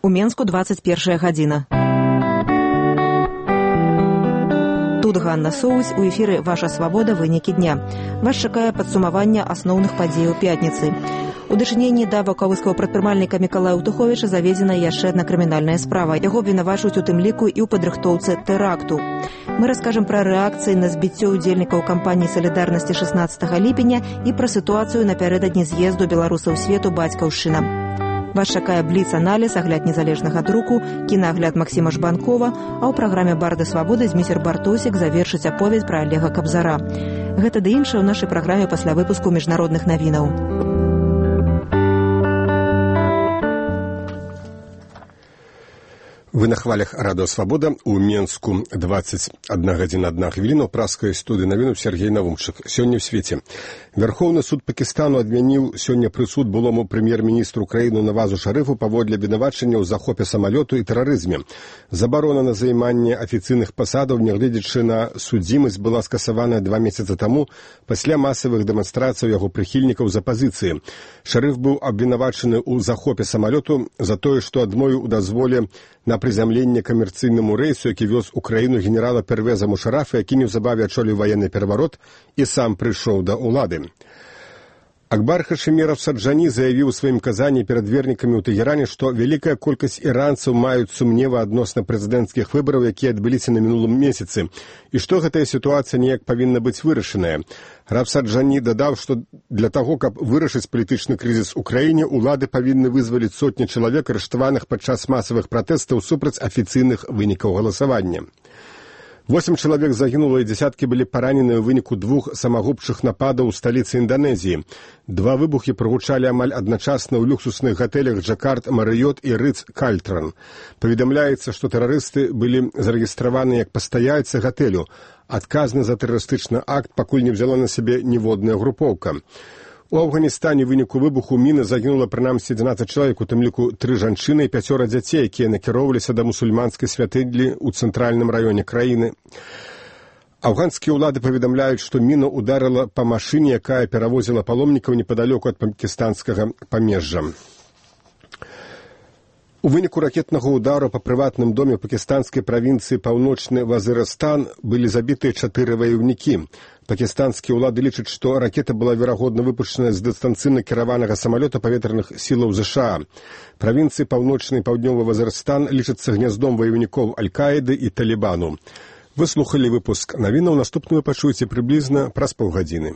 Менску 21 гадзіна. Тут Ганна Соусь, у эфіры «Ваша свабода. Вынікі дня». Вас чакае падсумаванне асноўных падзеяў пятніцы. У дачыненні да ваўкавыскага прадпрымальніка Мікалая Аўтуховіча заведзена яшчэ адна крымінальная справа. Яго абвінавачваюць у тым ліку і ў падрыхтоўцы тэракту. Мы раскажам пра рэакцыі на збіццё ўдзельнікаў кампаніі «Салідарнасці» 16 ліпеня і пра сітуацыю напярэдадні з'езду беларусаў свету «Бацькаўшчына». Вас чакае бліц-аналіз, агляд незалежнага друку, кінаагляд Максіма Жбанкова, а ў праграме «Барды свабоды» Зміцер Бартосік завершыць аповедь пра Олега Кабзара. Гэта ды іншае ў нашай праграме пасля выпуску міжнародных навінаў. Вы на хвалях радио «Свобода». У Менску 21 гадзіна 1 хвіліна. У праскай студыі навінаў Сергей Навумчык. Сёння ў свеце. Верховны суд Пакістану адмяніў сёння прысуд былому прэм'ер-міністру краіны Навазу Шарыфу паводле абвінавачання ў захопе самалёту і тэрарызме. Забарона на займанне афіцыйных пасадаў, нягледзячы на судзімасць, была скасаваная 2 месяцы таму пасля масавых дэманстрацыяў яго прыхільнікаў з апазіцыі. Шарыф быў абвінавачаны ў захопе самалёту за тое, што адмовіў у дазволе на прызямленне камерцыйнаму рэйсу, які вёз у краіну генерала Первеза Мушарафа, які неўзабаве адчоліў ваенны пераварот і сам прыйшоў да ўлады. Акбар Хашимеров Саджані заявіў у сваім казанні перад вернікамі ў Тэгеране, што вялікая колькасць іранцаў маюць сумневы адносна прэзідэнцкіх выбараў, якія адбыліся на мінулым месяцы, і што гэтая сітуацыя неяк павінна быць вырашаная. Раб Саджані дадаў, што для таго, каб вырашыць палітычны крызіс у краіне, улады павінны вызваліць сотні чалавек, арыштаваных падчас масавых пратэстаў супраць афіцыйных вынікаў галасавання. 8 чалавек загінула і дзясяткі былі паранены ў выніку 2 самагубчых нападаў у сталіцы Інданезіі. 2 выбухі прагучалі амаль адначасна ў люксусных гатэлях Джакарт, Марыёт і Рыц-Кальтран. Паведамляецца, што тэрарысты былі зарэгістраваны як пастаяльцы гатэлю. Адказны за тэрарыстычны акт пакуль не взяла на сябе ніводная групоўка. У Афганістане ў выніку выбуху міны загінула прынамсі 11 чалавек, у тым ліку 3 жанчыны і 5 дзяцей, якія накіроўваліся да мусульманскай святыні ў цэнтральным раёне краіны. Афганскія ўлады паведамляюць, што міна ударыла па машыне, якая перавозіла паломнікаў непадалёку ад пакістанскага памежжа. У выніку ракетнага ўдару па прыватным доме пакістанскай правінцыі Паўночны Вазырыстан былі забітыя 4 ваяўнікі. Пакістанскія ўлады лічаць, што ракета была верагодна выпушчана з дыстанцыйна кіраванага самалёта паветраных сілаў ЗША. Правінцыі Паўночны і Паўднёвы Вазырыстан лічацца гняздом ваяўнікоў Аль-Каіды і Талібану. Вы слухалі выпуск навінаў, наступны вы пачуеце прыблізна праз паўгадзіны.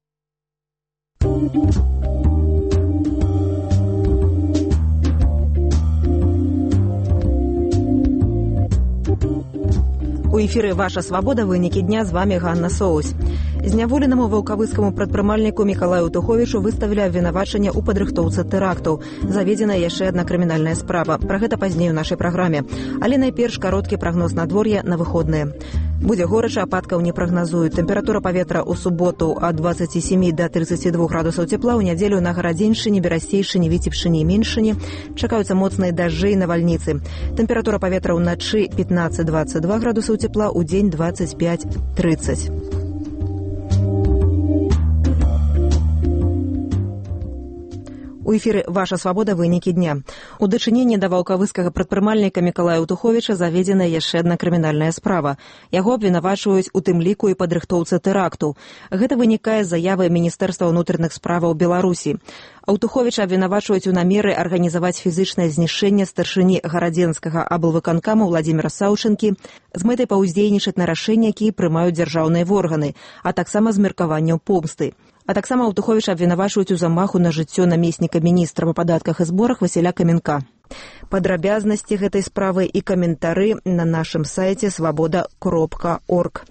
У эфіры «Ваша свабода. Вынікі дня». З вами Ганна Соусь. Зняволенаму ваўкавыскаму прадпрымальніку Мікалаю Аўтуховічу выставілі абвінавачанне ў падрыхтоўцы тэрактаў. Заведзена яшчэ адна крымінальная справа. Пра гэта пазней у нашай праграме. Але найперш кароткі прагноз надвор'я на выходныя. Будзе горача, ападкаў не прагназуюць. Тэмпература паветра ў суботу ад 27 да 32 градусаў цепла, у нядзелю на Гарадзеншчыне, Берасцейшчыне, Віцебшчыне і Меншчыне чакаюцца моцныя дажджы і навальніцы. Тэмпература паветра ўначы 15-22 градусаў цепла, у дзень 25-30. У эфіры «Ваша свабода. Вынікі дня». У дачыненні да ваўкавыскага прадпрымальніка Мікалая Аўтуховіча заведзена яшчэ адна крымінальная справа. Яго абвінавачваюць у тым ліку і падрыхтоўцы тэракту. Гэта вынікае з заявы Міністэрства ўнутраных справаў Беларусі. Аўтуховіча абвінавачваюць у намеры арганізаваць фізычнае знішчэнне старшыні гарадзенскага аблвыканкама Владзіміра Саўчынкі з мэтай паўздзейнічаць на рашэнні, якія прымаюць дзяржаўныя органы, а таксама з меркаваннем помсты. А таксама Аўтуховіча абвінавачваюць у замаху на жыццё намесніка міністра па падатках і зборах Васіля Каменка. Падрабязнасці гэтай справы і каментары на нашым сайце свабода.орг.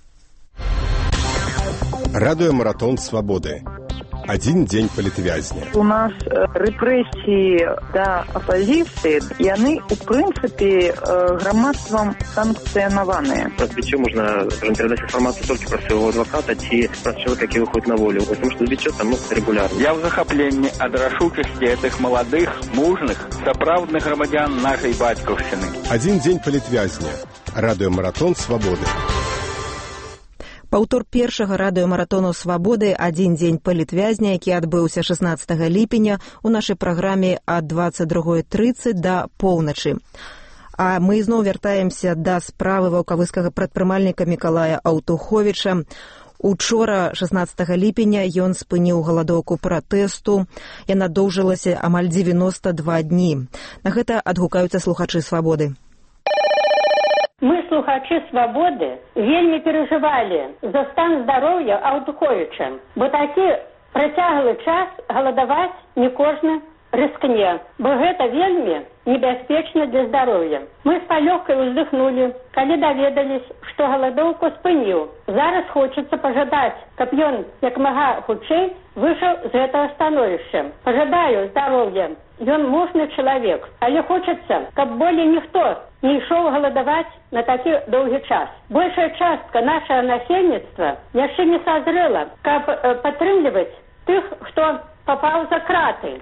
Радыёмаратон свабоды. Один дзень палітвязня. У нас рэпрэсіі да апазіцыі, яны, у прынцыпе, грамадствам санкцыянаваныя. Праз збіццё можна перадаць інфармацыю толькі пра свайго адваката ці праз чалавека, які выходзіць на волю. Потому што збіццё там рэгулярна. Я ў захапленні ад рашучасці гэтых маладых, мужных, сапраўдных грамадзян нашай бацькаўшчыны. Один дзень палітвязня. Радыёмаратон свабоды. Паўтор першага радыёмаратону «Свабоды» «Адзін дзень палітвязня», які адбыўся 16 ліпеня у нашай праграме ад 22:30 да поўначы. А мы зноў вяртаемся да справы ваўкавыскага прадпрымальніка Мікалая Аўтуховіча. Учора, 16 ліпеня, ён спыніў галадоўку пратэсту. Яна доўжылася амаль 92 дні. На гэта адгукаюцца слухачы «Свабоды». Мы, слухачы «Свабоды», вельмі перажывалі за стан здароўя Аўтуховіча, бо такі працяглы час галадаваць не кожны рыскне, бо гэта вельмі небяспечна для здароўя. Мы з палёгкай уздыхнулі, калі даведались, што галадоўку спыніў. Зараз хочацца пажадаць, каб ён як мага хутчэй выйшаў з гэтага становішча. Пажадаю здароўя. Ён мужны чалавек, але хочацца, каб болей ніхто не ішоў галадаваць на такі доўгі час. Большая частка нашага насельніцтва яшчэ не сазрэла, каб падтрымліваць тых, хто папаў за краты.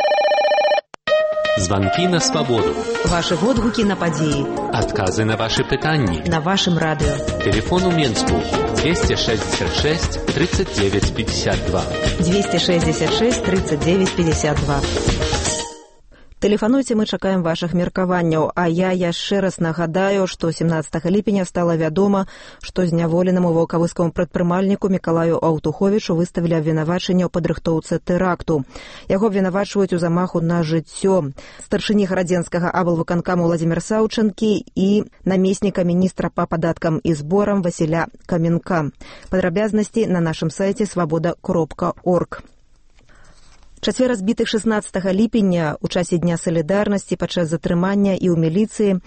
Звонки на свободу. Ваши водгуки на падзеі. Адказы на ваши пытанні. На вашым радыё. Телефон у Менску 266 39 52. 266 39 52. Тэлефануйце, мы чакаем вашых меркаванняў. А я яшчэ раз нагадаю, што 17 ліпеня стала вядома, што зняволенаму ваўкавыскаму прадпрымальніку Мікалаю Аўтуховічу выставілі абвінавачанне ў падрыхтоўцы тэракту. Яго абвінавачваюць у замаху на жыццё старшыні гарадзенскага аблвыканкаму Владзіміра Саўчанкі і намесніка міністра па падаткам і зборам Васіля Каменка. Падрабязнасці на нашым сайце свабода.орг. Чацвера збітых 16 ліпеня у часе Дня салідарнасці падчас затрымання і ў міліцыі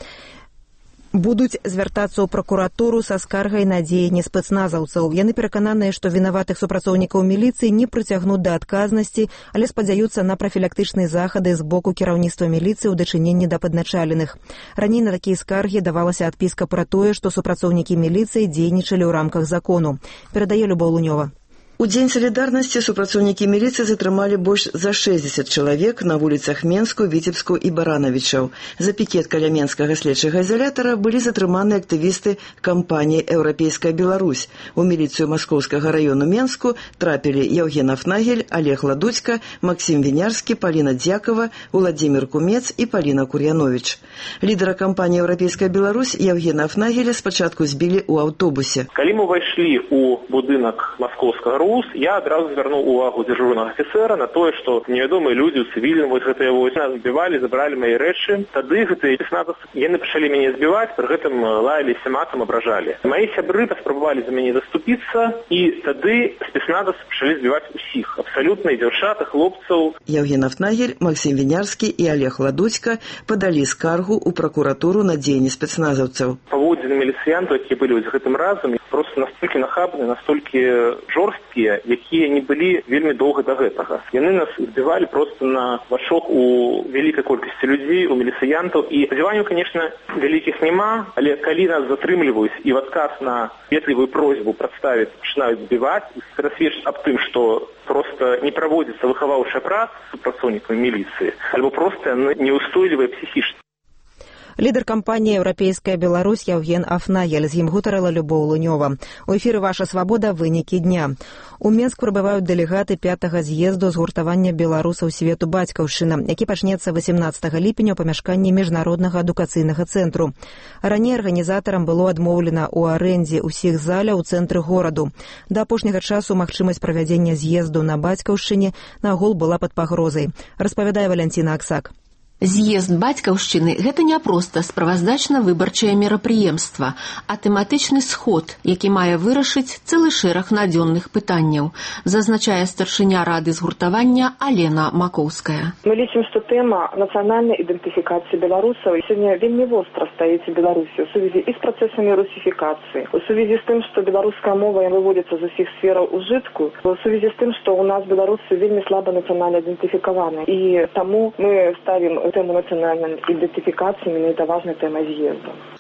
будуць звяртацца ў пракуратуру са скаргай на дзеянні спецназаўцаў. Яны перакананыя, што вінаватых супрацоўнікаў міліцыі не прыцягнуць да адказнасці, але спадзяюцца на прафілактычныя захады з боку кіраўніцтва міліцыі ў дачыненні да падначаленых. Раней на такія скаргі давалася адпіска пра тое, што супрацоўнікі міліцыі дзейнічалі ў рамках закону. Перадае Любоў Лунёва. У Дзень салідарнасці супрацоўнікі міліцыі затрымалі больш за 60 чалавек на вуліцах Менску, Віцебску і Баранавічаў. За пікет каля Менскага следчага изолятора былі затрыманы актывісты кампаніі «Еўрапейская Беларусь». У міліцыю Маскоўскага району Менску трапілі Яўген Афнагель, Олег Ладудзька, Максим Вінярскі, Паліна Дзякова, Уладзімір Кумец і Паліна Кур'яновіч. Лідара кампаніі «Еўрапейская Беларусь» Яўгена Афнагеля спачатку збілі ў аўтобусе. Калі мы ўвайшлі ў будынак Маскоўскага я адразу звярнуў увагу дзяжурнага афіцэра на тое, што невядомыя людзі ў цывільным вось гэтыя вось нас збівалі, забралі мае рэчы. Тады гэтыя спецназаўцы яны пачалі мяне збіваць, пры гэтым лаяліся матам, абражалі. Мае сябры паспрабавалі за мяне заступіцца, і тады спецназаўцы пачалі збіваць усіх, абсалютна і дзяўчат, і хлопцаў. Яўген Афнагель, Максим Вінярскі і Олег Ладудзька падалі скаргу ў пракуратуру на дзеянні спецназаўцаў. Паводзіны міліцыянтаў, якія былі з гэтым разам, проста настолькі нахабныя, настолькі жорсткія, якія не былі вельмі доўга да гэтага. Яны нас збівалі проста на вачах у вялікай колькасці людзей, у міліцыянтаў, і спадзяванняў, конечно, вялікіх няма, але калі нас затрымліваюць і в адказ на ветлівую просьбу прадставіць пачынаюць збіваць, гэта сведчыць аб тым, што проста не праводзіцца выхаваўчая праца супрацоўнікамі міліцыі, альбо проста неўстойлівая псіхічна. Лідар кампаніі «Еўрапейская Беларусь» Яўген Афнагель. З ім гутарыла Любоў Лунёва. У эфіры «Ваша свабода. Вынікі дня». У Менск прыбываюць дэлегаты 5-го з'езду згуртавання беларусаў свету бацькаўшчына, які пачнецца 18 ліпеня ў памяшканні міжнароднага адукацыйнага цэнтру. Раней арганізатарам было адмоўлена ў арэндзе ўсіх заляў у цэнтры гораду. Да апошняга часу магчымасць правядзення з'езду на бацькаўшчыне нагул была пад пагрозай, распавядае Валянціна Аксак. З'езд бацькаўшчыны – гэта не проста справаздачна-выбарчае мерапрыемства, а тэматычны сход, які мае вырашыць цэлы шэраг надзённых пытанняў, зазначае старшыня рады згуртавання Алена Макоўская. Мы лічым, што тэма нацыянальнай ідэнтыфікацыі беларусаў сёння вельмі востра стаіць у Беларусі ў сувязі і з працэсамі русіфікацыі, у сувязі з тым, што беларуская мова выводзіцца з усіх сфераў ужытку, у сувязі з тым, што ў нас беларусы вельмі слаба нацыянальна ідэнтыфікаваны. І таму мы ставім тему нацыянальнай ідэнтыфікацыі, менавіта важная тэма з'езду.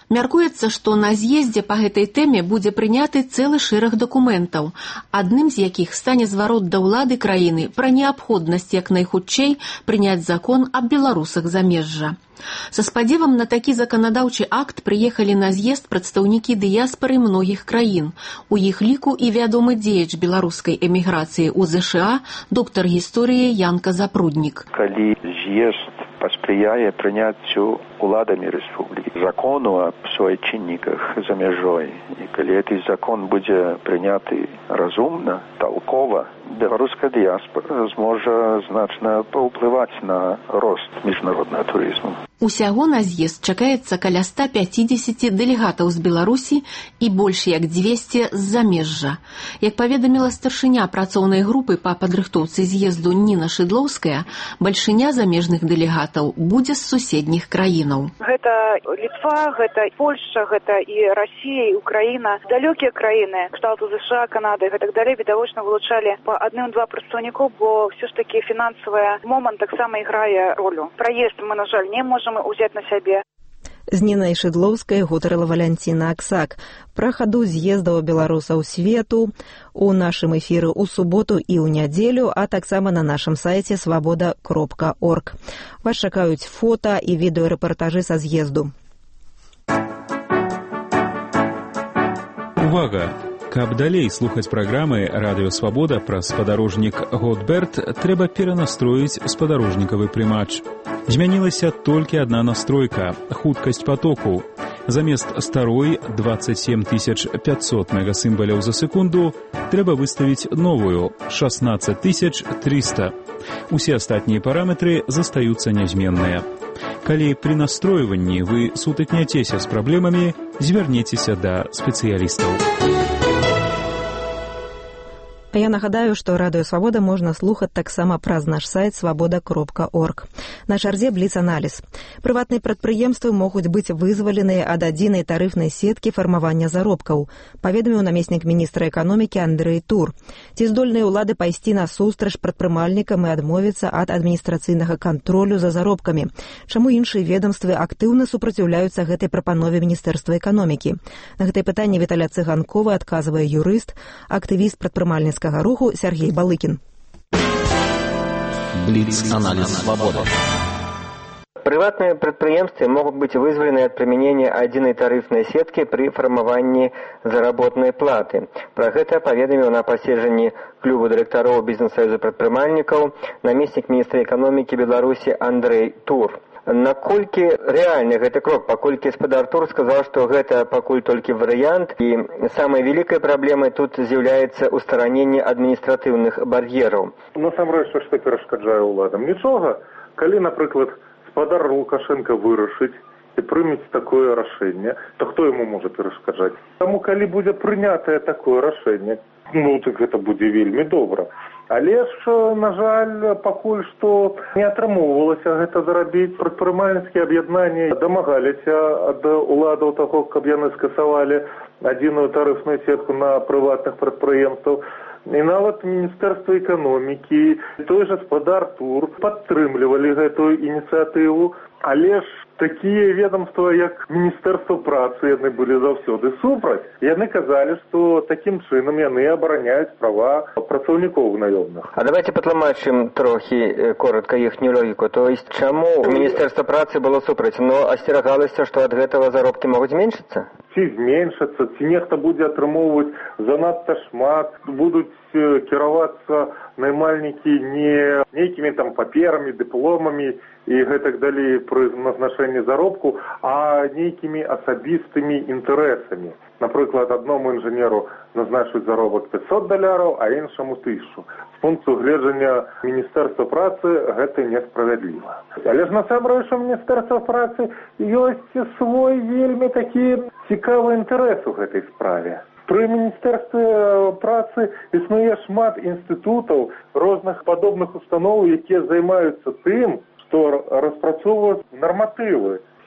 Мяркуецца, што на з'ездзе па гэтай тэме будзе прыняты цэлы шэраг дакументаў, адным з якіх стане зварот да ўлады краіны пра неабходнасць як найхутчэй прыняць закон аб беларусах замежжа. Са спадзевам на такі заканадаўчы акт прыехалі на з'езд прадстаўнікі дыяспары многіх краін. У іх ліку і вядомы дзеяч беларускай эміграцыі ў ЗША, доктар гісторыі Янка Запруднік. Калі з'езд паспрыяе прыняццю уладамі рэспублікі закону аб суайчынніках за мяжой, і калі гэты закон будзе прыняты разумна, талкова, беларуская дыяспара зможа значна паўплываць на рост міжнароднага турызму. Усяго на з'езд чакаецца каля 150 дэлегатаў з Беларусі і больш як 200 з замежжа. Як паведаміла старшыня працоўнай групы па падрыхтоўцы з'езду Ніна Шыдлоўская, бальшыня замежных дэлегатаў будзе з суседніх краінаў. Гэта Літва, гэта Польшча, гэта і Расія, і Украіна. Далёкія краіны, кшталту ЗША, Канады і гэтак далей, відавочна вылучалі па адным-два прадстаўнікоў, бо ўсё ж такі фінансавы момант таксама іграе ролю. Праезд мы, на жаль, не можем узяць на сябе. З Нінай Шыдлоўскай гутарыла Валянціна Аксак. Пра хаду з'ездаў беларусаў свету у нашым эфіры ў суботу і ў нядзелю, а таксама на нашым сайце свабода.орг. Вас чакаюць фота і відэарэпартажы са з'езду. Увага! Каб далей слухаць праграмы «Радыё Свабода» пра спадарожнік Готберт, трэба перанастроіць спадарожнікавы прымач. Змянілася толькі адна настройка – хуткасць патоку. Замест старой 27 500 мегасімбаляў за секунду трэба выставіць новую – 16 300. Усе астатнія параметры застаюцца нязменныя. Калі пры настройванні вы сутыкняцеся з праблемамі, звярніцеся да спецыялістаў. Я нагадаю, што Радыё Свабода можна слухаць таксама праз наш сайт свабода.орг. На чарзе бліц-аналіз. Прыватныя прадпрыемствы могуць быць вызваленыя ад адзінай тарыфнай сеткі фармавання заробкаў, паведаміў намеснік міністра эканомікі Андрэй Тур. Ці здольныя ўлады пайсці насустрач прадпрымальнікам і адмовіцца ад адміністрацыйнага кантролю за заробкамі? Чаму іншыя ведомствы актыўна супраціўляюцца гэтай прапанове міністэрства эканомікі? На гэтае пытанне Віталя Цыганкова адказвае юрыст, актывіст прадпрымальніцкага руху Сергей Балыкин. Блиц-анализ «Свобода». Приватные предприемства могут быть вызволены от применения единой тарифной сетки при формировании заработной платы. Про это поведомил на паседжанні клуба директоров бизнес-союза предпринимальников наместник министра экономики Беларуси Андрэй Тур. Наколькі рэальны гэты крок, паколькі спадар Тур сказаў, што гэта пакуль толькі варыянт, і самай вялікай праблемай тут з'яўляецца устараненне адміністратыўных бар'ераў. Насамрэч, што перашкаджае ўладам? Нічога. Калі, напрыклад, спадар Лукашенко вырашыць і прымець такое рашэнне, то хто яму можа перашкаджаць? Таму, калі будзе прынятае такое рашэнне, так гэта будзе вельмі добра. Але ж, на жаль, пакуль што не атрымоўвалася гэта зрабіць. Прадпрымальніцкія аб'яднанні дамагаліся ад уладаў таго, каб яны скасавалі адзіную тарыфную сетку на прыватных прадпрыемстваў. І нават Міністэрства эканомікі, той жа спадар Тур падтрымлівалі гэтую ініцыятыву, але ж такія ведомства, як Міністэрства працы, яны былі заўсёды супраць. Яны казалі, што такім чынам яны абараняюць права працаўнікоў наёмных. А давайте патлумачым трохі коротка іхнюю логіку. То есть, чаму Міністэрства працы было супраць? Но асцерагалася, што ад гэтага заробкі могуць зменшыцца? Ці зменшацца, ці нехта будзе атрымоўваць занадта шмат, будуць кіравацца наймальнікі не нейкімі там паперамі, дыпломамі і гэтак далей пры назначэнні заробку, а нейкімі асабістымі інтарэсамі. Напрыклад, адному інжынеру назначыць заробак $500, а іншаму 1000. З пункту гледжання Міністэрства працы гэта несправядліва. Але ж насамрэч у Міністэрства працы ёсць свой вельмі такі цікавы інтарэс у гэтай справе. Пры Міністэрстве працы існуе шмат інстытутаў, розных падобных устаноў, якія займаюцца тым, што распрацоўваюць нарматывы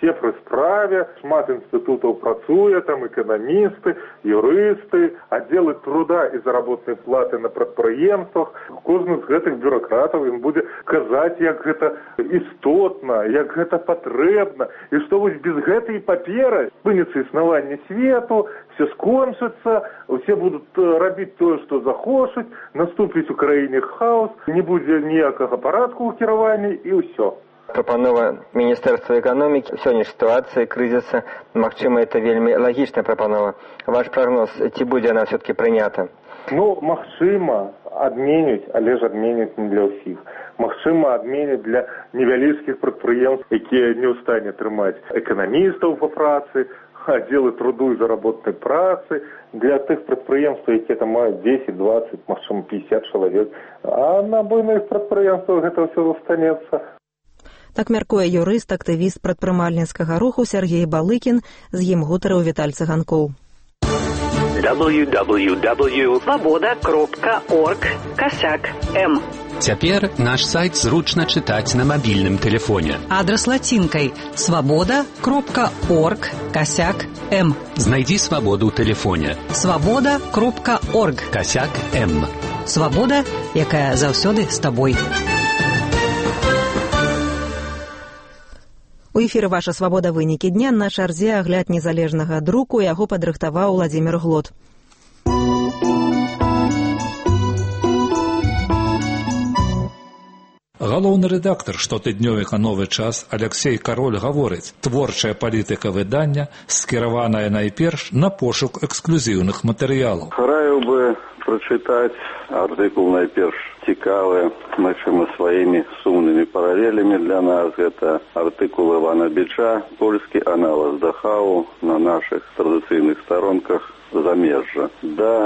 все пры справе, шмат інстытутаў працуе, там эканамісты, юрысты, аддзелы труда і заработнай платы на прадпрыемствах. Кожны з гэтых бюракратаў ім будзе казаць, як гэта істотна, як гэта патрэбна, і што вось без гэтай паперы спыніцца існаванне свету, все скончыцца, усе будуць рабіць тое, што захочуць, наступіць у краіне хаос, не будзе ніякага парадку ў кіраванні і ўсё. Прапанова Міністэрства эканомікі ў сённяшняй сітуацыі крызіса, магчыма, это вельмі лагічная прапанова. Ваш прагноз, ці будзе она все-таки прынята? Магчыма, адменяць, але ж адменяць не для ўсіх. Магчыма, адменяць для невялічкіх прадпрыемств, якія не ў стане трымаць эканамістаў па працы, аддзелы труду і заработнай працы, для тых прадпрыемстваў, якія там маюць 10, 20, магчыма, 50 чалавек. А на буйных прадпрыемствах гэта ўсё застанецца. Так мяркуе юрыст, актывіст прадпрымальніцкага руху Сергей Балыкін, з ім гутарыў Віталь Цыганкоў. www.svoboda.org/m. Цяпер наш сайт зручна чытаць на мабільным тэлефоне. Адрас лацінкай svoboda.org/m. Знайдзі свабоду ў тэлефоне. svoboda.org/m. Свабода, якая заўсёды з табой. У эфіры «Ваша свабода. Вынікі дня» на чарзе агляд незалежнага друку, яго падрыхтаваў Владзімір Глот. Галоўны рэдактар штотыднёвіка «Новы час» Алексей Кароль гаворыць, творчая палітыка выдання скіраваная найперш на пошук эксклюзіўных матэрыялаў. Раю бы прачытаць артыкул найперш цікавы, магчыма, сваімі сумнымі паралелямі для нас. Гэта артыкул Івана Бича, польскі аналог Дахау на нашых традыцыйных старонках замежжа. Да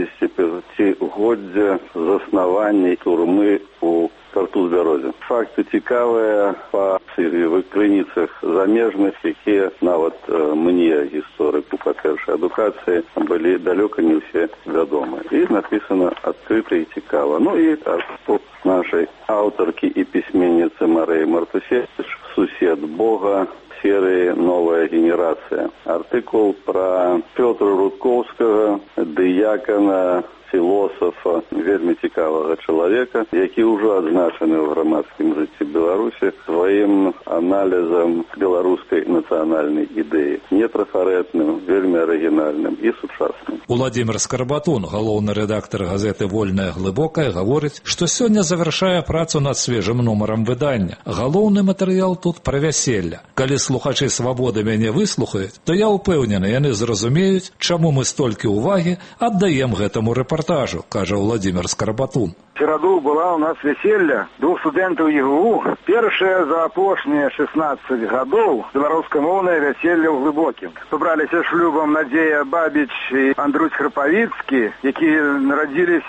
75-годдзя заснавання турмы у Тартус-Бярозе. Факты цікавыя па крыніцах замежных, якія нават мне, гісторыку па першай адукацыі, былі далёка не ўсе вядомы. І напісана адкрыта і цікава. І артыкул нашай аўтаркі і пісьменніцы Марыі Мартусевіч «Сусед Бога» серыі «Новая генерацыя». Артыкул пра Пётра Рудкоўскага, дыякана, філосафа, вельмі цікавага чалавека, які ўжо адзначаны ў грамадскім жыцці Беларусі сваім аналізам беларускай нацыянальнай ідэі. Нетрафарэтным, вельмі арыгінальным і сучасным. Уладзімір Скарбатун, галоўны рэдактар газеты «Вольная глыбокая», гаворыць, што сёння завяршае працу над свежым нумарам выдання. Галоўны матэрыял тут пра вяселля. Калі слухачы «Свабоды» мяне выслухаюць, то я ўпэўнены, яны зразумеюць, чаму мы столькі ўвагі аддаем гэтаму рэпартажу, кажа Владзімір Скарбатун. В сераду была у нас веселье двух студентов ЕГУ. Первое за апошние 16 годов белорусскомовное веселье в Глыбокім. Собрались шлюбом Надея Бабич и Андрусь Храпавицкий, які народились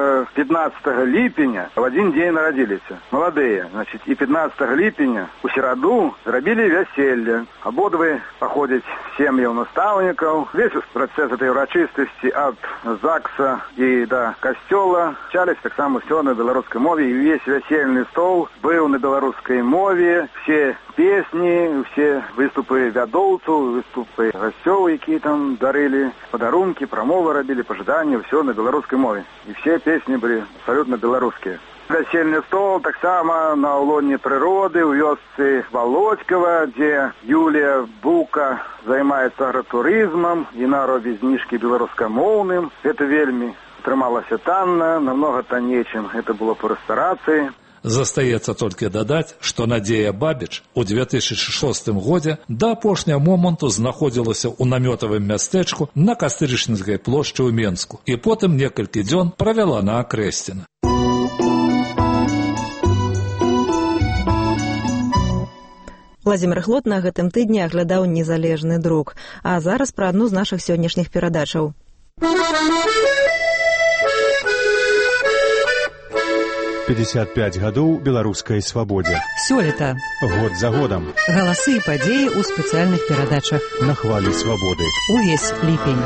15 липеня, в один день народились. Молодые, значит, и 15 липеня у сераду зрабили веселье. Ободвы походят в семьи у наставников. Весь процесс этой урочистости от ЗАГСа и до костела чались так само все на белорусской мове, и весь весельный стол был на белорусской мове, все песни, все выступы вядоўцаў, выступы гасцёў, якія там дарылі подарунки, промовы робили, пожидания, все на белорусской мове. И все песни были абсолютно белорусские. Весельный стол так само на улоне природы, у вёсцы Володькова, где Юлия Бука займаецца агратурызмом, и на робіць зніжкі беларускамоўным. Это вельмі атрымалася танна, намного танней, чым это было по рэстарацыі. Застаецца толькі дадаць, што Надзея Бабіч у 2006 годзе да апошняга моманту знаходзілася ў намётавым мястэчку на Кастрычніцкай плошчы ў Менску і потым некалькі дзён правяла на Акрэсціна. Владзімір Глот на гэтым тыдні аглядаў незалежны друк. А зараз пра адну з нашых сённяшніх перадачаў. 55 гадоў беларускай свабодзе. Сёлета. Год за годам. Галасы і падзеі ў спецыяльных перадачах. На хвалі свабоды. Увесь ліпень.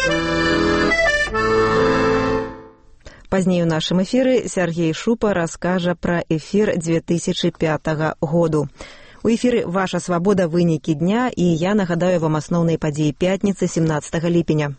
Пазней у нашым эфіры Сергей Шупа раскажа пра эфір 2005 году. У эфіры «Ваша свабода. Вынікі дня» і я нагадаю вам асноўныя падзеі пятніцы 17 ліпеня.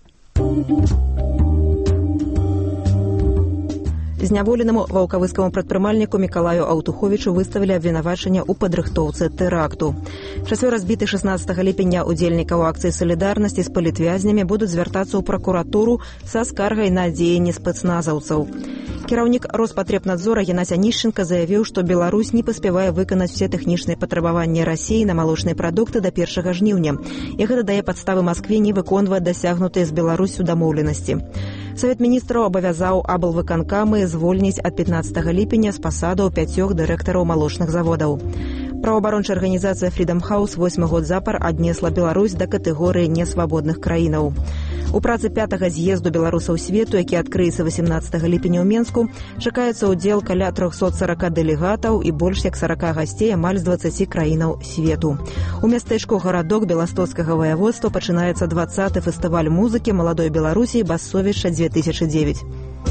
Зняволенаму ваўкавыскаму прадпрымальніку Мікалаю Аўтуховічу выставілі абвінавачанне ў падрыхтоўцы тэракту. 4 збітых 16 ліпеня удзельнікаў акцыі «Салідарнасці» з палітвязнямі будуць звяртацца ў пракуратуру са скаргай на дзеянні спецназаўцаў. Кіраўнік Роспатребнадзора Геннадзь Анішченка заявіў, што Беларусь не паспявае выканаць усе тэхнічныя патрабаванні Расіі на малочныя прадукты да 1 жніўня. І гэта дае падставы Маскве не выконваць дасягнутыя з Беларуссю дамоўленасці. Савет міністраў абавязаў аблвыканкамы звольніць ад 15 ліпеня з пасадаў 5 дырэктараў малочных заводаў. Праваабарончая арганізацыя Freedom House 8 год запар аднесла Беларусь да катэгорыі несвабодных краінаў. У працы 5-га з'езду беларусаў свету, які адкрыецца 18 ліпеня ў Менску, чакаецца ўдзел каля 340 дэлегатаў і больш як 40 гасцей амаль з 20 краінаў свету. У мястэчку Гарадок Беластоцкага ваяводства пачынаецца 20-й фестываль музыкі маладой Беларусі «Басовішча 2009».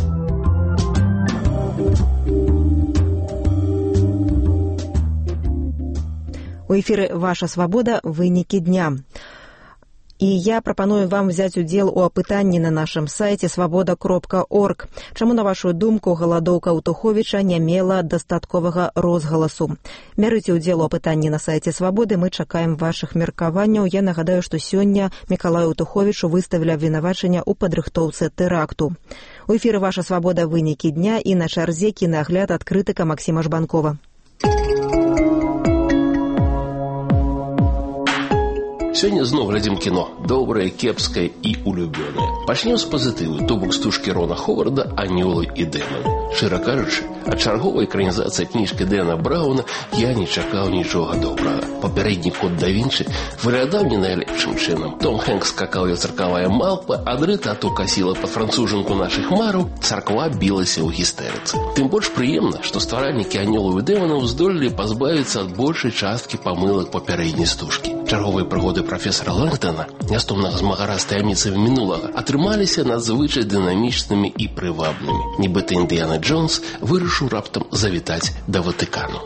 У эфіры «Ваша свабода. Вынікі дня». І я прапаную вам взяць удзел у апытанні на нашым сайце свабода.орг. Чаму, на вашу думку, галадоўка Аўтуховіча не мела дастатковага розгаласу? Бярыце ўдзел у апытанні на сайце Свабоды, мы чакаем вашых меркаванняў. Я нагадаю, што сёння Мікалаю Аўтуховічу выставілі абвінавачанне ў падрыхтоўцы тэракту. У эфіры «Ваша свабода. Вынікі дня» і на чарзе кінагляд ад крытыка Максіма Жбанкова. Сёння зноў глядзім кіно. Добрае, кепскае і улюбёнае. Пачнем з пазітыву, то бок стужкі Рона Ховарда «Анёлы і дэманы». Шчыра кажучы, ад чарговай экранізацыі кніжкі Дэна Брауна я не чакаў нічога добрага. Папярэдні «Код да Вінчы» выглядаў не найлепшым чынам. Том Хэнкс скакаў як царкавая малпа, а Дрыта то касіла пад францужанку нашых мараў, царква білася ў гістэрыцы. Тым больш прыемна, што стваральнікі «Анёлаў і дэманаў» здолелі пазбавіцца ад большай часткі памылак папярэдняй стужкі. Чарговыя прыгоды прафесара Лэнгдона, нястомнага змагара з таямніцамі мінулага, атрымаліся надзвычай дынамічнымі і прывабнымі. Нібыта Індыяна Джонс вырашыў раптам завітаць да Ватыкану.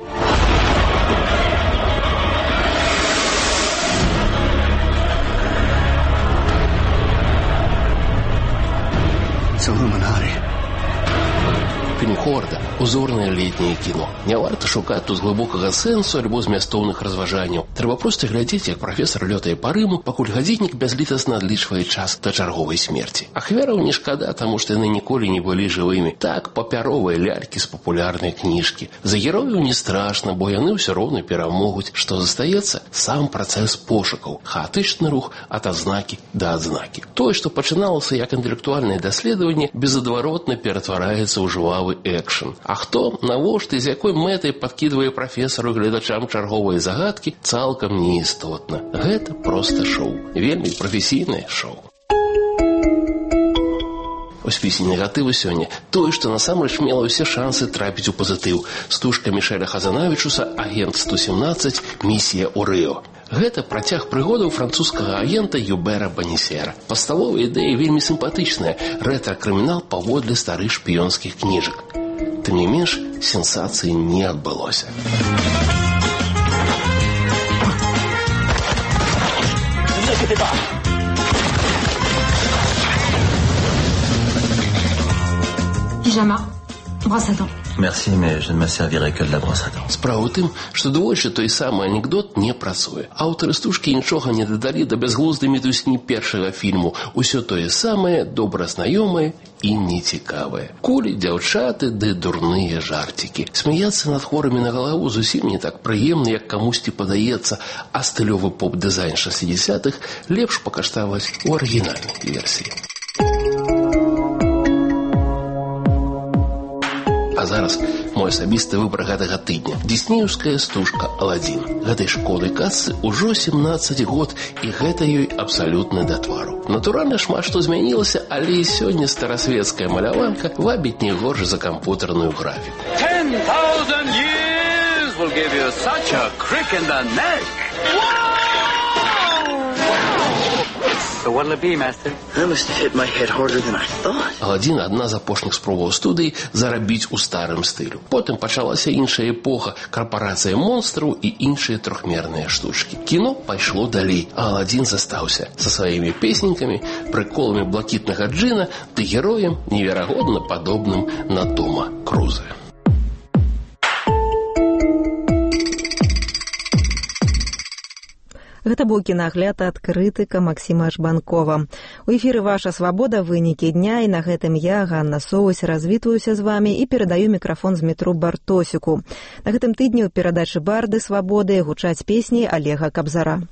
Фільм Ховарда – узорнае летняе кіно. Не варта шукаць тут глыбокага сэнсу альбо змястоўных разважанняў. Трэба проста глядзець, як прафесар лётае па Рыму, пакуль гадзіннік бязлітасна адлічвае час да чарговай смерці. Ахвяраў не шкада, таму што яны ніколі не былі жывымі. Так, папяровыя лялькі з папулярнай кніжкі. За герояў не страшна, бо яны ўсё роўна перамогуць. Што застаецца? Сам працэс пошукаў. Хаатычны рух ад адзнакі да адзнакі. Тое, што пачыналася як інтэлектуальнае даследаванне, безадваротна ператвараецца ў жывавы экшн. А хто, навошта і з якой мэтай падкідвае прафесару гледачам чарговыя загадкі, цалкам неістотна. Гэта проста шоу. Вельмі прафесійнае шоу. У спісе негатыву сёння тое, што насамрэч мела ўсе шансы трапіць у пазітыў. Стужка Мішэля Хазанавічуса «Агент 117. Місія ў Рыо». Гэта працяг прыгодаў французскага агента Юбера Банісера. Паставовая ідэя вельмі сімпатычная. Рэтра-крымінал паводле старых шпіёнскіх кніжак. Тым не менш, сенсацыі не адбылося. Pyjama, brosse à dents. Merci, mais je ne me servirai que de la brosse à dents. Справа ў тым, што двойчы той самы анекдот не працуе. Аўтары стужкі нічога не дадалі да бязглуздай мітусні першага фільму. Усё тое самае, добра знаёмае і нецікавае. Кулі, дзяўчаты ды дурныя жарцікі. Смяяцца над хворамі на галаву зусім не так прыемна, як камусьці падаецца, а стылёвы поп-дызайн 60-х лепш пакаштаваць у арыгінальнай версіі. А зараз мой асабісты выбар гэтага тыдня. Діснеўская стужка «Аладзін». Гэтай школай касцы ўжо 17 год, і гэта ёй абсалютна да твару. Натуральна, шмат што змянілася, але і сёння старасветская маляванка вабіць не горш за кампутарную графіку. 10,000 years will give you such a crick in the neck. Wow! So what'll it be, master? That must have hit my head harder than I thought. Аладдін — адна з апошніх спробаў студыі зарабіць у старым стылю. Потым пачалася іншая эпоха, карпарацыя монстраў і іншыя трохмерныя штучкі. Кіно пайшло далей, а Аладдін застаўся са сваімі песненькамі, прыколамі блакітнага джына ды героем, неверагодна падобным на Тома Круза. Гэта быў кінагляд ад крытыка Максіма Жбанкова. У эфіры «Ваша свабода», вынікі дня, і на гэтым я, Ганна Соусь, развітваюся з вамі і перадаю мікрафон Змітру Бартосіку. На гэтым тыдні ў перадачы «Барды свабоды» гучаць песні Олега Кабзара.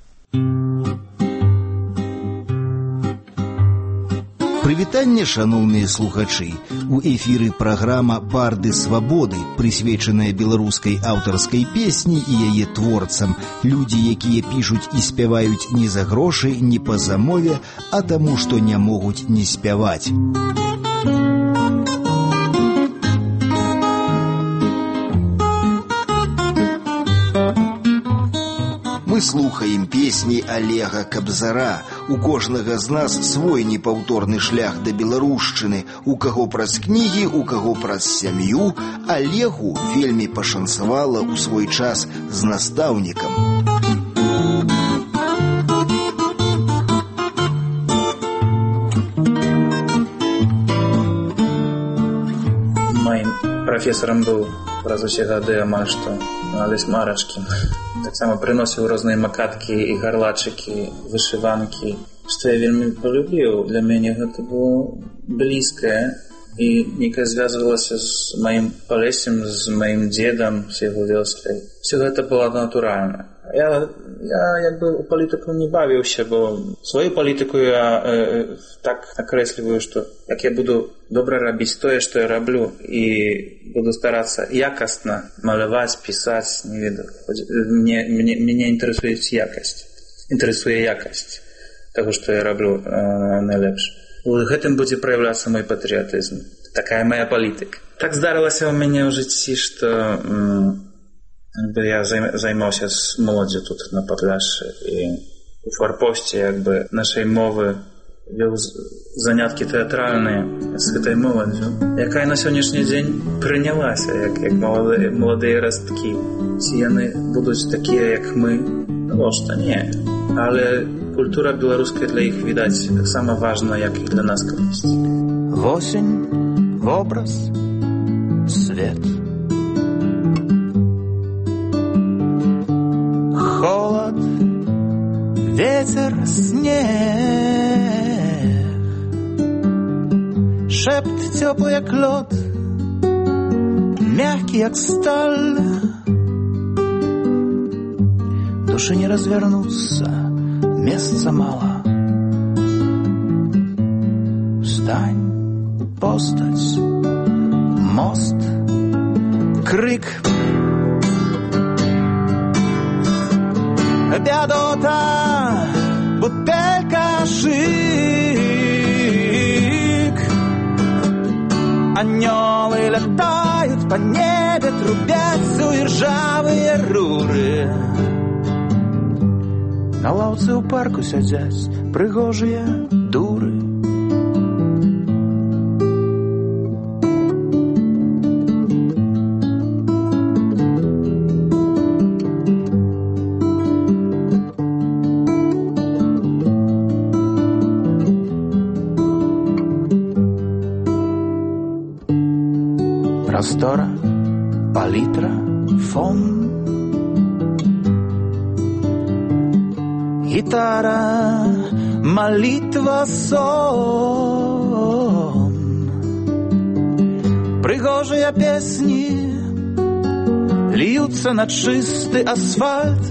Прывітанне, шаноўныя слухачы! У эфіры праграма «Барды свабоды», прысвечаная беларускай аўтарскай песні і яе творцам. Людзі, якія пішуць і спяваюць не за грошы, не па замове, а таму, што не могуць не спяваць. Мы слухаем песні Олега Кабзара. У кожнага з нас свой непаўторны шлях да беларушчыны. У каго праз кнігі, у каго праз сям'ю. Олегу вельмі пашанцавала ў свой час з настаўнікам. Моим профессором был праз усе гады амаль што Алесь Марачкін. Таксама прыносіў розныя макаткі і гарлачыкі, вышыванкі, што я вельмі полюбіў. Для мяне гэта было блізкае і нейкае звязвалася з маім Алесем, з маім дзедам, з яго вёскай. Все гэта было натуральна. Я у палітыку не бавіўся, бо сваю палітыку я так акрэсліваю, што як я буду добра рабіць тое, што я раблю, і буду старацца якасна маляваць, пісаць, не ведаю. Мяне інтарэсуе якасць таго, што я раблю найлепш. У гэтым будзе праяўляцца мой патрыятызм. Такая моя палітыка. Так здарылася ў мяне ў жыцці, што я займаўся з моладдзю тут на Падляшшы і у форпосце нашай мовы вёў заняткі тэатральныя з гэтай моладдзю, якая на сённяшні дзень прынялася як маладыя расткі. Ці яны будуць такія, як мы? Навошта? Не. Але культура беларуская для іх, відаць, таксама важна, як і для нас калісьці. Восень, вобраз, свет. Холод, ветер, снег, шепт теплый, як лед, мягкий, як сталь. Души не развернуться, места мало. Встань, постать, мост, крик. Бядота, бутелька, шик. Анёлы летают по небе, трубятся ржавые руры. На лаўцы ў парку сядзяць прыгожыя дуры. Простора, палітра, фон, гітара, малітва, сон. Прыгожыя песні льюцца на чысты асфальт.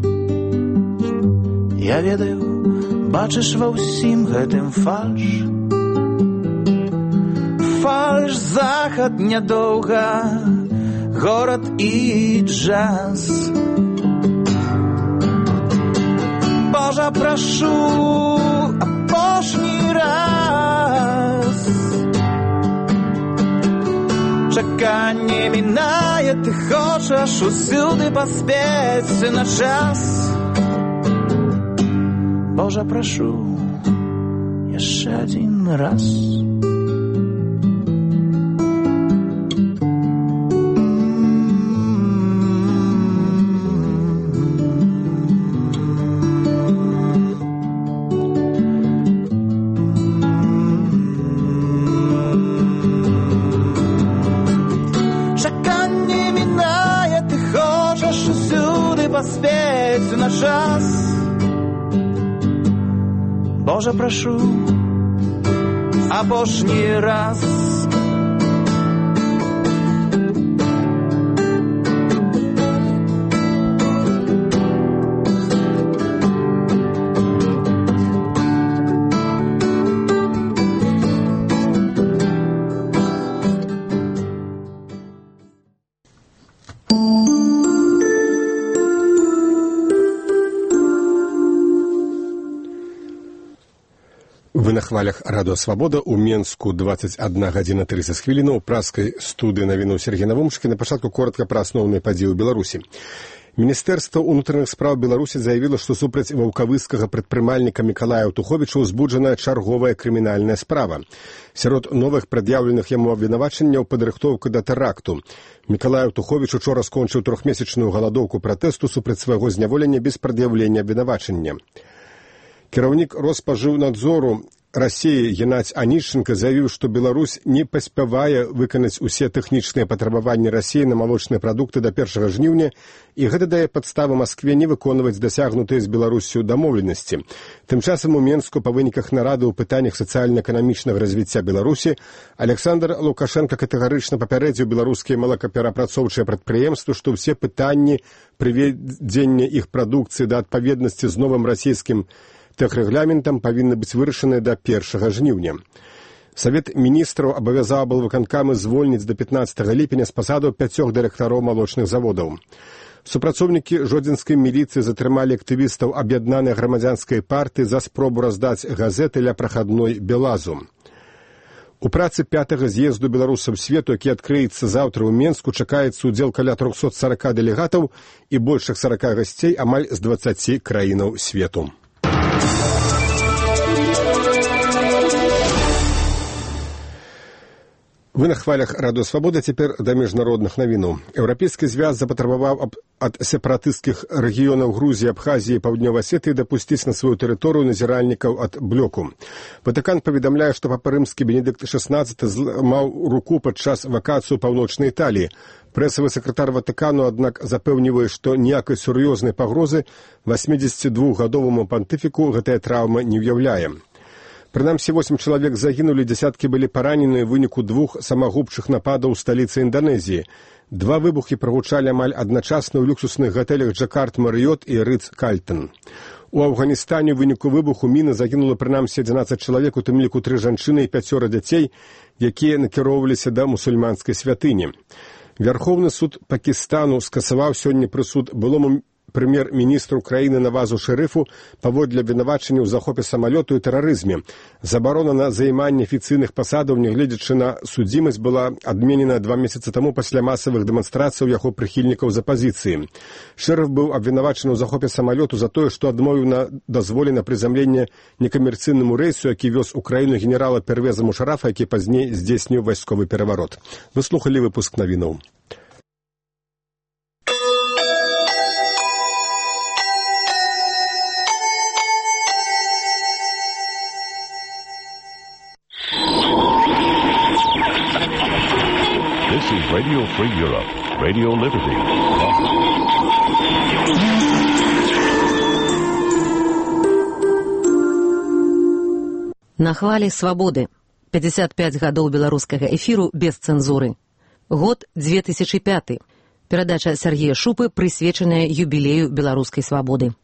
Я ведаю, бачыш ва ўсім гэтым фальш. Фальш, захад нядоўга, горад і джаз. Божа, прашу, апошні раз. Чаканне мінае, ты хочаш усюды паспець на час. Божа, прашу, яшчэ адзін раз. Чаканне мінае, ты хочаш усюды паспець на час. Боже, прошу, апошні раз. Вы на хвалях радио «Свобода». У Менску 21 гадзіна 30 хвілінаў. Праскай студыі навіну Сергей Навумчык. На пачатку коротка пра асноўныя падзеі ў Беларусі. Міністэрства ўнутраных спраў Беларусі заявіла, што супраць ваўкавыскага прадпрымальніка Мікалая Аўтуховіча ўзбуджана чарговая крымінальная справа. Сярод новых прад'яўленых яму абвінавачанняў падрыхтоўка да тэракту. Мікалай Аўтуховіч учора скончыў 3-месячную галадоўку пратэсту супраць свайго зняволення без прад'яўлення абвінавачання. Кіраўнік Роспажыўнадзору Расіі Геннадзь Анішченка заявіў, што Беларусь не паспявае выканаць усе тэхнічныя патрабаванні Расіі на малочныя прадукты да 1 жніўня, і гэта дае падставы Маскве не выконваць дасягнутыя з Беларуссю дамоўленасці. Тым часам у Менску па выніках нарады ў пытаннях сацыяльна-эканамічнага развіцця Беларусі Александр Лукашенко катэгарычна папярэдзіў беларускія малакаперапрацоўчыя прадпрыемствы, што ўсе пытанні прывядзення іх прадукцыі да адпаведнасці з новым расійскім тэхрэгламентам павінны быць вырашаныя да 1 жніўня. Савет міністраў абавязаў аблвыканкамы звольніць да 15 ліпеня з пасадаў 5 дырэктароў малочных заводаў. Супрацоўнікі жодзінскай міліцыі затрымалі актывістаў аб'яднанай грамадзянскай партыі за спробу раздаць газеты ля прахадной Белазу. У працы 5-го з'езду беларусаў свету, які адкрыецца заўтра ў Менску, чакаецца ўдзел каля 340 дэлегатаў і большых 40 гасцей амаль з 20 краінаў свету. Вы на хвалях радио «Свобода». Цяпер да міжнародных навінаў. Еўрапейскі звяз запатрабаваў ад сепаратысцкіх рэгіёнаў Грузіі, Абхазіі і Паўднёвай Асетыі дапусціць на сваю тэрыторыю назіральнікаў ад блоку. Ватыкан паведамляе, што папа рымскі Бенедыкт XVI зламаў руку падчас вакацыі ў паўночнай Італіі. Прэсавы сакратар Ватыкану, аднак, запэўнівае, што ніякай сур'ёзнай пагрозы 82-гадоваму пантыфіку гэтая траўма не ўяўляе. Прынамсі 8 чалавек загінулі, дзясяткі былі паранены ў выніку 2 самагубчых нападаў у сталіцы Інданезіі. 2 выбухі прагучалі амаль адначасна ў люксусных гатэлях Джакарт Марыёт і Рыц Кальтон. У Афганістане ў выніку выбуху міны загінула прынамсі 11 чалавек, у тым ліку 3 жанчыны і 5 дзяцей, якія накіроўваліся да мусульманскай святыні. Верховны суд Пакістану скасаваў сёння прысуд былому прэм'ер-міністру краіны Навазу Шэрыфу паводле абвінавачання ў захопе самалёту і тэрарызме. Забарона на займанне афіцыйных пасадаў, нягледзячы на судзімасць, была адменена 2 месяцы таму пасля масавых дэманстрацыяў яго прыхільнікаў з апазіцыі. Шэрыф быў абвінавачаны ў захопе самалёту за тое, што адмовіў на дазволе на прызямленне некамерцыйнаму рэйсу, які вёз у краіну генерала Первеза Мушарафа, які пазней здзейсніў вайсковы пераварот. Вы слухалі выпуск навінаў. This is Radio Free Europe, Radio Liberty. На хвалі свабоды. 55 гадоў беларускага эфіру без цэнзуры. Год 2005. Перадача Сергея Шупы, прысвечаная юбілею беларускай свабоды.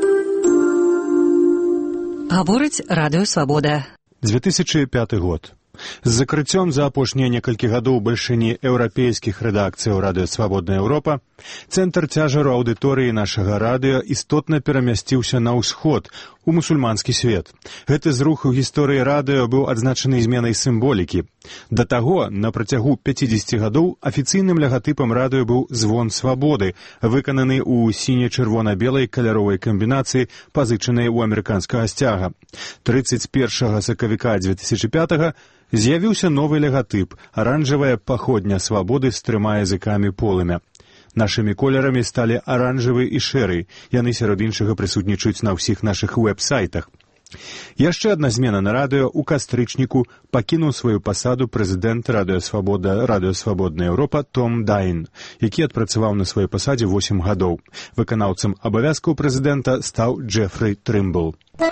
Гаворыць радыё «Свабода». 2005 год. З закрыццём за апошнія некалькі гадоў бальшыні еўрапейскіх рэдакцыяў радыё «Свабодная Еўропа» цэнтр цяжару аўдыторыі нашага радыё істотна перамясціўся на ўсход, у мусульманскі свет. Гэты зрух у гісторыі радыё быў адзначаны зменай сімволікі. Да таго, на працягу 50 гадоў афіцыйным лагатыпам радыё быў звон свабоды, выкананы ў сіне-чырвона-белай каляровай камбінацыі, пазычанай у амерыканскага сцяга. 31 сакавіка 2005 з'явіўся новы лагатып – аранжавая паходня свабоды з 3 языкамі полымя. Нашымі колерамі сталі аранжавы і шэры. Яны сярод іншага прысутнічаюць на ўсіх нашых вэб-сайтах. Яшчэ адна змена на радыё. У кастрычніку пакінуў сваю пасаду прэзідэнт радыё «Свабодная Еўропа» Том Дайн, які адпрацаваў на сваёй пасадзе 8 гадоў. Выканаўцам абавязкаў прэзідэнта стаў Джефры Трымбл.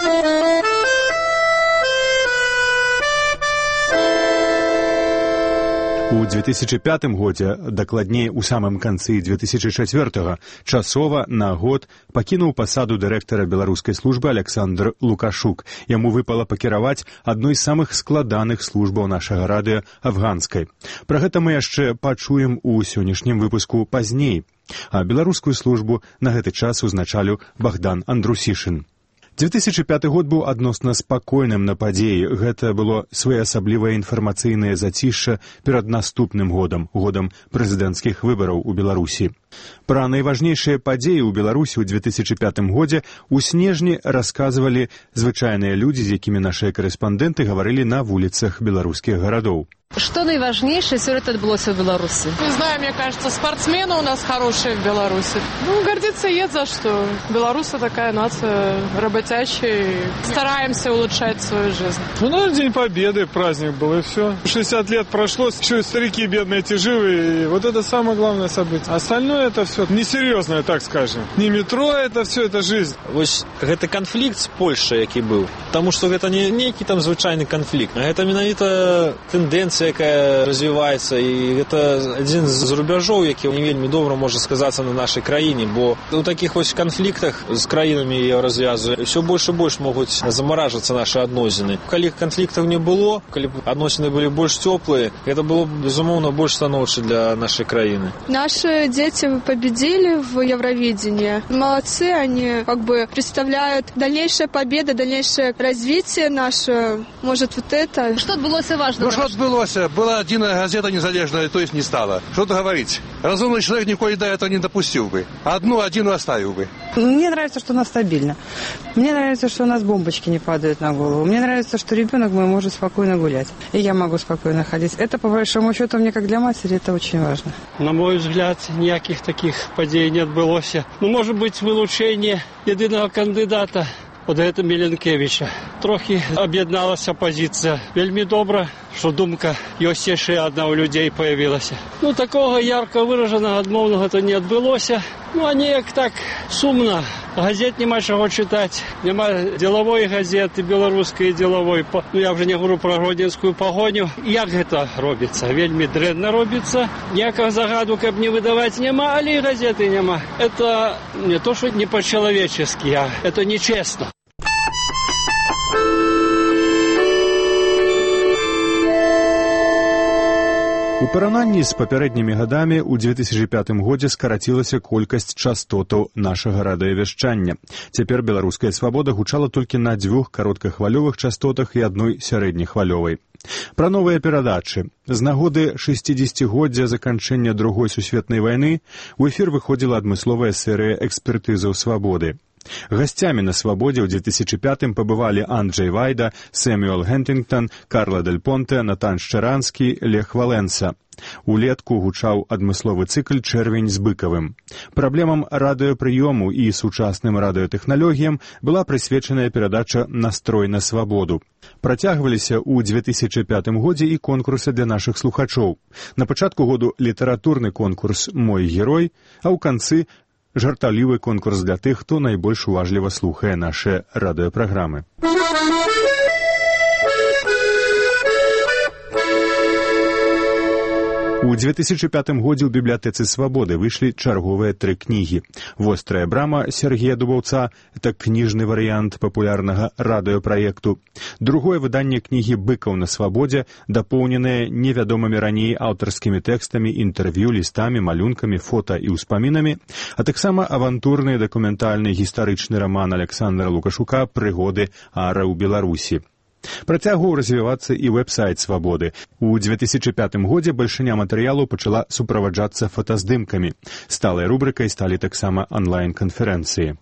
У 2005 годзе, дакладней у самым канцы 2004, часова на год пакінуў пасаду дырэктара беларускай службы Александр Лукашук. Яму выпала пакіраваць адной з самых складаных службаў нашага радыё афганскай. Пра гэта мы яшчэ пачуем у сённяшнім выпуску пазней. А беларускую службу на гэты час узначаліў Богдан Андрусішын. 2005 год быў адносна спакойным на падзеі. Гэта было своеасаблівае інфармацыйнае зацішша перад наступным годам прэзідэнцкіх выбараў у Беларусі. Пра найважнейшыя падзеі ў Беларусі ў 2005 годзе ў снежні расказвалі звычайныя людзі, з якімі нашыя корэспандэнты гаварылі на вуліцах беларускіх гарадоў. Что наиважнейшее все это отбылось в Беларуси? Не знаю, мне кажется, спортсмены у нас хорошие в Беларуси. Гордиться есть за что. Беларусы такая нация работящая. Стараемся улучшать свою жизнь. День Победы, праздник был, и все. 60 лет прошло, еще и старики бедные, эти живые. И вот это самое главное событие. Остальное это все несерьезное, так скажем. Не метро, это все, это жизнь. Вот это конфликт с Польшей, який был. Потому что это не некий там звычайный конфликт, а это менавіта тенденция, якая развіваецца, і гэта адзін з рубяжоў, які не вельмі добра можа сказацца на нашай краіне, бо у такіх вось канфліктах з краінамі еўразвязу ўсё больш і больш могуць замаражвацца нашы адносіны. Калі канфліктаў не было, калі адносіны былі больш цёплыя, гэта было, безумоўна, больш станоўча для нашай краіны. Наши дети победили в Евровидении. Молодцы, они представляют дальнейшая победа, дальнейшее развитие наше. Может, вот это. Что отбылось важно? Что отбылось? Была одна газета незалежная, то есть не стала. Что-то говорить. Разумный человек никогда до этого не допустил бы. Одну оставил бы. Мне нравится, что у нас стабильно. Мне нравится, что у нас бомбочки не падают на голову. Мне нравится, что ребенок мой может спокойно гулять. И я могу спокойно ходить. Это, по большому счету, мне как для матери, это очень важно. На мой взгляд, никаких таких подей не отбылось. Может быть, вылучение единого кандидата. От гэта Міленкевіча. Трохі аб'ядналася апозіцыя. Вельмі добра, што думка ёсць яшчэ адна ў людзей паявілася. Такога ярка выражанага адмоўнага то не адбылося. А неяк так сумна. Газет няма чаго чытаць. Няма дзелавой газеты, беларускай дзелавой. Я вже не говорю пра гродзенскую пагоню. Як гэта робіцца? Вельмі дрэнна робіцца. Ніякага загаду, каб не выдаваць, няма, але і газеты няма. Это не то, што не па-чалавеческі, а это нечестно. У параўнанні з папярэднімі гадамі ў 2005 годзе скарацілася колькасць частотаў нашага радыёвяшчання. Цяпер беларуская свабода гучала толькі на 2 кароткахвалёвых частотах і 1 сярэднехвалёвай. Пра новыя перадачы. З нагоды 60-годдзя заканчэння Другой сусветнай вайны ў эфір выходзіла адмысловая серыя экспертызаў свабоды. Гасцямі на свабодзе ў 2005 пабывалі Анджэй Вайда, Сэмюэл Гентингтон, Карла Дель Понте, Натан Шчаранскі, Лех Валенса. Улетку гучаў адмысловы цыкл «Чэрвень з быкавым». Праблемам радыёпрыёму і сучасным радыётэхналогіям была прысвечаная перадача «Настрой на свабоду». Працягваліся ў 2005 годзе і конкурсы для нашых слухачоў. На пачатку году літаратурны конкурс «Мой герой», а ў канцы жартаўлівы конкурс для тых, хто найбольш уважліва слухае нашыя радыёпраграмы. У У 2005 годзе ў бібліятэцы «Свабоды» выйшлі чарговыя 3 кнігі. «Вострая брама» Сергея Дубаўца – это кніжны варыянт папулярнага радыёпраекту. Другое выданне кнігі «Быкаў на свабодзе», дапоўненае невядомымі раней аўтарскімі тэкстамі, інтэрв'ю, лістамі, малюнкамі, фота і ўспамінамі, а таксама авантурны дакументальны гістарычны раман Александра Лукашука «Прыгоды ара ў Беларусі». Працягваў развівацца і вэб-сайт «Свабоды». У 2005 годзе бальшыня матэрыялу пачала суправаджацца фотаздымкамі. Сталай рубрыкай сталі таксама онлайн-канферэнцыі.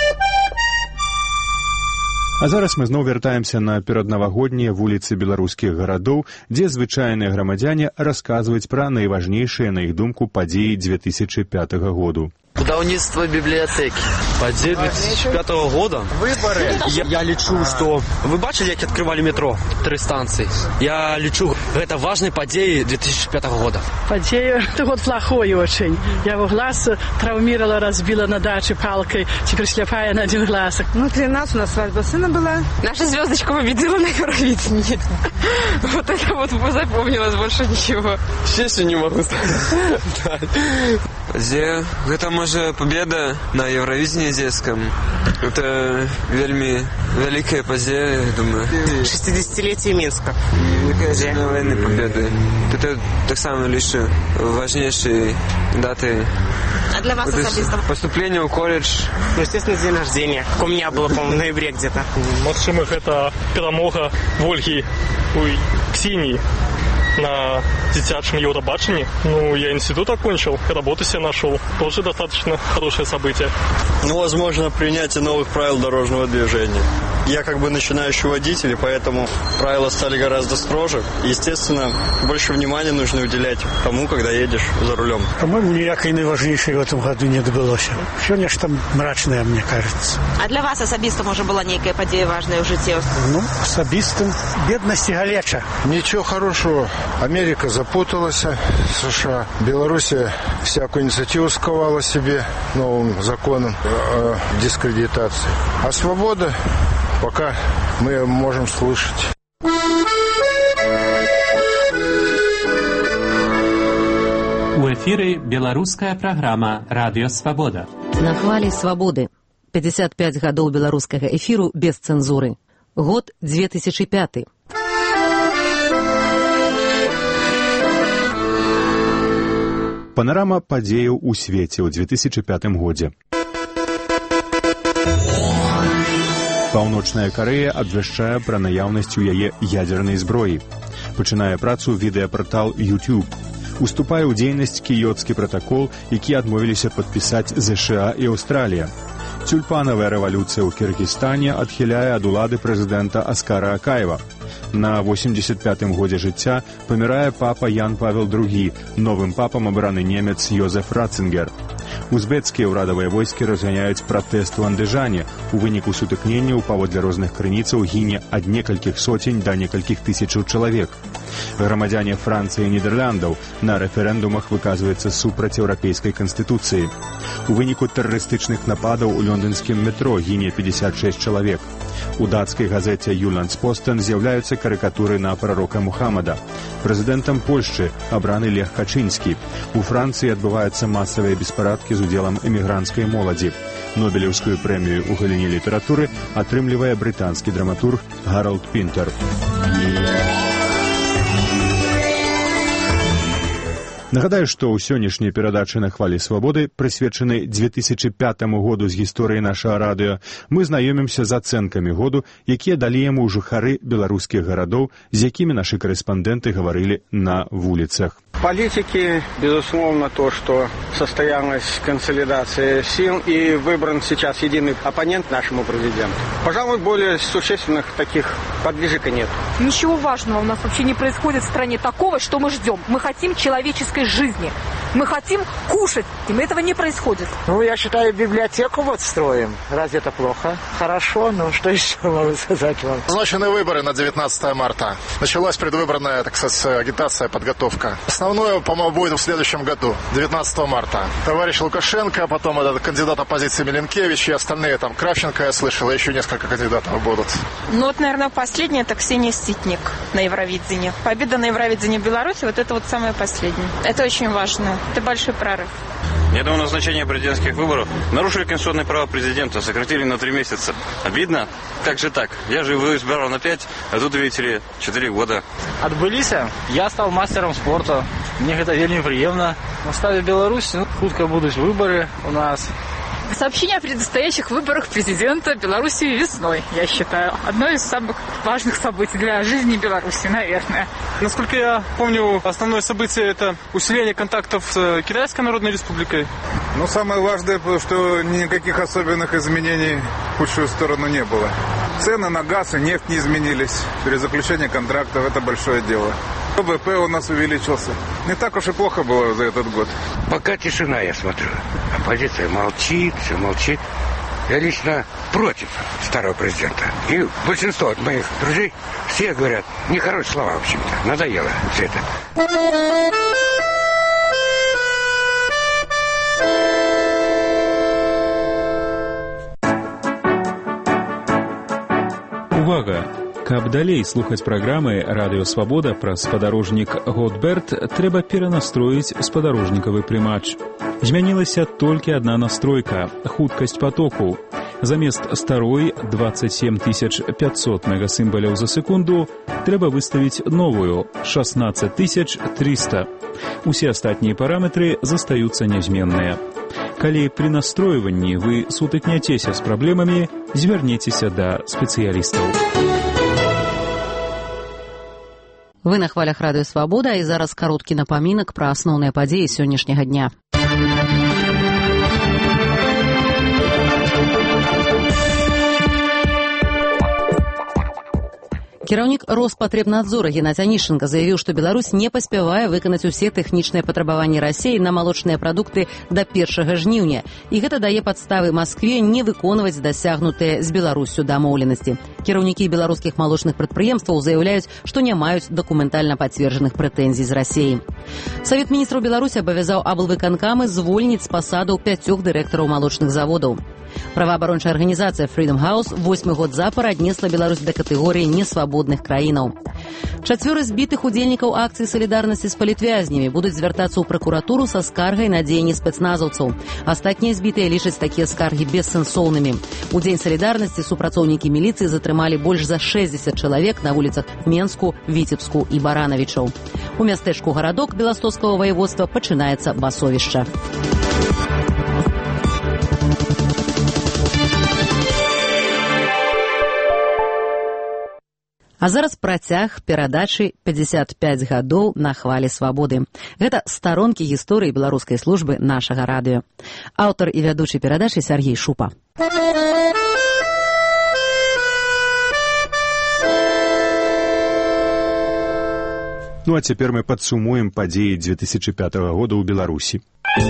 А зараз мы зноў вяртаемся на пераднавагоднія вуліцы беларускіх гарадоў, дзе звычайныя грамадзяне расказваюць пра найважнейшыя, на іх думку, падзеі 2005 году. Будаўніцтва бібліятэкі. Падзеі 2005 года? Выборы. Я лічу, што... Вы бачылі, як адкрывалі метро? 3 станцыі. Я лічу, гэта важныя падзеі 2005 года. Падзея, это год плохой очень. Я его глаз травмировала, разбила на даче палкой, теперь слепая на 1 глаз. Внутри нас у нас свадьба сына была. Наша звездочка победила на Евровидении. Вот это вот запомнилось, больше ничего. Честно не могу сказать. Падзея, гэта можа победа на Евровидении детском. Это вельми великая падзея, я думаю. 60-летие Минска. Великая войны победы. Это так само лишь важнейшие даты. А для вас особисто? Поступление в колледж. Ну, естественно, день рождения. У меня было, по-моему, в ноябре где-то. Максимум это перемога Ольги Ксении на детячем Евробачении. Ну, я институт окончил, работу себе нашел. Тоже достаточно хорошее событие. Ну, возможно, принятие новых правил дорожного движения. Я как бы начинающий водитель, и поэтому правила стали гораздо строже. Естественно, больше внимания нужно уделять тому, когда едешь за рулем. По-моему, никакой наиважнейшей в этом году не добылось. Все нечто мрачное, мне кажется. А для вас особисто, может, была некая падзея важная в житті? Ну, особисто бедность и галеча. Ничего хорошего. Америка запуталась, США. Белоруссия всякую инициативу сковала себе новым законом о дискредитации. А свобода пока мы можем слышать. У эфіры беларуская праграма «Радыё Свабода». На хвалі свабоды. 55 гадоў беларускага эфіру без цэнзуры. Год 2005. Панарама падзеяў у свеце ў 2005 годзе. Паўночная Карэя абвяшчае пра наяўнасць у яе ядзернай зброі. Пачынае працу відэапартал YouTube. Уступае ў дзейнасць кіёцкі пратакол, які адмовіліся падпісаць ЗША і Аўстралія. Тюльпанавая рэвалюцыя ў Кіргізстане адхіляе ад улады прэзідэнта Аскара Акаева. На 85-м годзе жыцця памірае папа Ян Павел II, новым папам абраны немец Йозеф Ратцингер. Узбецкія ўрадавыя войскі разганяюць пратэст у Андыжане. У выніку сутыкненняў паводле розных крыніцаў гіне ад некалькіх соцень да некалькіх тысячаў чалавек. Грамадзяне Францыі і Нідерландаў на рэферэндумах выказваюцца супраць еўрапейскай канстытуцыі. У выніку тэрарыстычных нападаў у лондонскім метро гіне 56 чалавек. У дацкай газеце «Юландспостен» з'яўляюцца карыкатуры на прарока Мухаммада. Прэзідэнтам Польшчы абраны Лех Качынскі. У Францыі адбываюцца масавыя беспарадкі з удзелам эмігранцкай моладзі. Нобелеўскую прэмію ў галіне літаратуры атрымлівае брытанскі драматург Гаралд Пінтер. Нагадаю, што ў сённяшняй перадачы на хвалі свабоды, прысвечанай 2005 году з гісторыі нашага радыё, мы знаёмімся з ацэнкамі году, якія далі яму жыхары беларускіх гарадоў, з якімі нашы карэспандэнты гаварылі на вуліцах. Политики, безусловно, то, что состоялась консолидация сил и выбран сейчас единый оппонент нашему президенту. Пожалуй, более существенных таких подвижек нет. Ничего важного у нас вообще не происходит в стране такого, что мы ждем. Мы хотим человеческой жизни. Мы хотим кушать, и этого не происходит. Ну, я считаю, библиотеку вот строим. Разве это плохо? Хорошо, но что еще могу сказать вам? Назначены выборы на 19 марта. Началась предвыборная, так сказать, агитация, подготовка. Основное, по-моему, будет в следующем году, 19 марта. Товарищ Лукашенко, потом этот кандидат оппозиции Миленкевич и остальные, там, Кравченко, я слышал, еще несколько кандидатов будут. Ну, вот, наверное, последняя, это Ксения Ситник на Евровидении. Победа на Евровидении в Беларуси, вот это вот самое последнее. Это очень важно. Это большой прорыв. Я думаю, назначение президентских выборов нарушили конституционное право президента, сократили на 3 месяца. Обидно? Как же так? Я же его избирал на 5, а тут, видите ли, 4 года. Адбыліся, я стал мастером спорта. Мне это вельмі приемно. На ставе Беларуси хутка будут выборы у нас. Сообщение о предстоящих выборах президента Беларуси весной, я считаю. Одно из самых важных событий для жизни Беларуси, наверное. Насколько я помню, основное событие – это усиление контактов с Китайской Народной Республикой. Ну, самое важное, что никаких особенных изменений в худшую сторону не было. Цены на газ и нефть не изменились. Перезаключение контрактов – это большое дело. ВВП у нас увеличился. Не так уж и плохо было за этот год. Пока тишина, я смотрю. Оппозиция молчит, все молчит. Я лично против старого президента. И большинство от моих друзей все говорят нехорошие слова, в общем-то. Надоело все это. Увага! Каб далей слухаць праграмы «Радыё Свабода» пра спадарожнік Готберт, трэба перанастроіць спадарожнікавы прымач. Змянілася толькі адна настройка – хуткасць потоку. Замест старой 27 500 мегасімбаляў за секунду трэба выставіць новую – 16 300. Усе астатнія параметры застаюцца нязменныя. Калі пры настройванні вы сутыкняцеся з праблемамі, звярнецеся да спецыялістаў. Вы на хвалях Радыё Свабода, і зараз кароткі напамінак пра асноўныя падзеі сённяшняга дня. Кіраўнік Роспатребнадзора Геннадзь Анішченка заявіў, што Беларусь не паспявае выканаць усе тэхнічныя патрабаванні Расіі на малочныя прадукты да 1 жніўня. І гэта дае падставы Маскве не выконваць дасягнутыя з Беларуссю дамоўленасці. Кіраўнікі беларускіх малочных прадпрыемстваў заяўляюць, што не маюць дакументальна пацверджаных прэтэнзій з Расіі. Савет міністраў Беларусі абавязаў аблвыканкамы звольніць з пасадаў 5 дырэктараў малочных заводаў. Праваабарончая арганізацыя Freedom House 8 год запар аднесла Беларусь да катэгорыі несвабодных краінаў. 4 збітых удзельнікаў акцыі салідарнасці з палітвязнямі будуць звяртацца ў пракуратуру са скаргай на дзеянні спецназаўцаў. Астатнія збітыя лічаць такія скаргі бессэнсоўнымі. У дзень салідарнасці супрацоўнікі міліцыі затрымалі больш за 60 чалавек на вуліцах Менску, Віцебску і Баранавічаў. У мястэчку Гарадок Беластоцкага ваяводства пачынаецца басовішча. А зараз працяг перадачы 55 гадоў на хвалі свабоды. Гэта старонкі гісторыі беларускай службы нашага радыё. Аўтар і вядучы перадачы Сергей Шупа. Ну а цяпер мы падсумуем падзеі 2005 года ў Беларусі.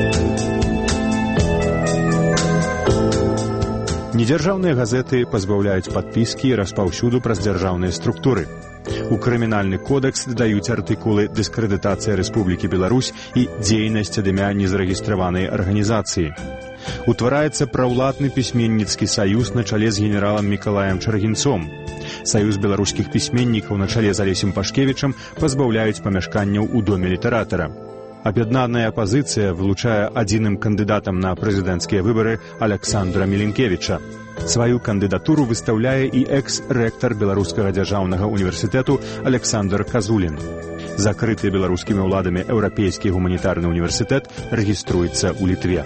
Недзяржаўныя газеты пазбаўляюць падпіскі і распаўсюду праз дзяржаўныя структуры. У крымінальны кодекс дадаюць артыкулы «Дыскрэдытацыя Рэспублікі Беларусь» і «Дзейнасць ад імя незарэгістраванай арганізацыі». Утвараецца праўладны пісьменніцкі саюз на чале з генералам Мікалаем Чаргінцом. Саюз беларускіх пісьменнікаў на чале з Алесем Пашкевічам пазбаўляюць памяшканняў у доме літаратара. Аб'яднаная апазіцыя вылучае адзіным кандыдатам на прэзідэнцкія выбары Аляксандра Міленкевіча. Сваю кандыдатуру выстаўляе і экс-рэктар Беларускага дзяржаўнага універсітэту Александр Казулін. Закрыты беларускімі ўладамі Еўрапейскі гуманітарны універсітэт рэгіструецца ў Літве.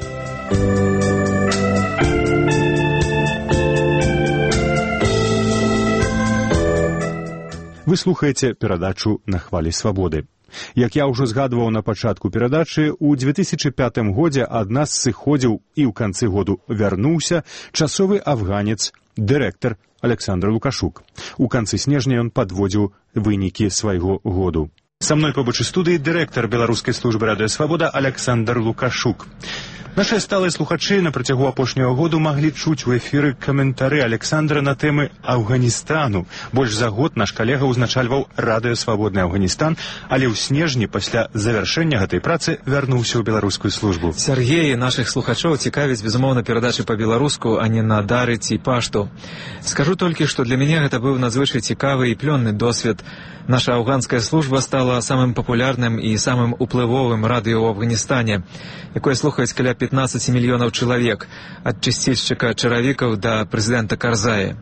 Вы слухаеце перадачу «На хвалі свабоды». Як я ўжо згадваў на пачатку перадачы, у 2005 годзе ад нас сыходзіў і ў канцы году вярнуўся часовы афганец, дырэктар Александр Лукашук. У канцы снежня ён падводзіў вынікі свайго году. Са мной побач у студыі дырэктар беларускай службы «Радыё Свабода» Александр Лукашук. Нашыя сталыя слухачы на працягу апошняга году маглі чуць у эфіры каментары Александра на тэмы Афганістану. Больш за год наш калега ўзначальваў радыё «Свабодны Афганістан», але ў снежні пасля завяршэння гэтай працы вярнуўся ў беларускую службу. Сергей нашых слухачоў цікавіць, безумоўна, перадачы па-беларуску, а не на дары ці пашту. Скажу толькі, што для мяне гэта быў надзвычай цікавы і плённы досвед. Наша афганская служба стала самым папулярным і самым уплывовым радыё ў Афганістане, якое слухаюць каля 15 мільёнаў чалавек, ад чысцільшчыка чаравікаў да прэзідэнта Карзая.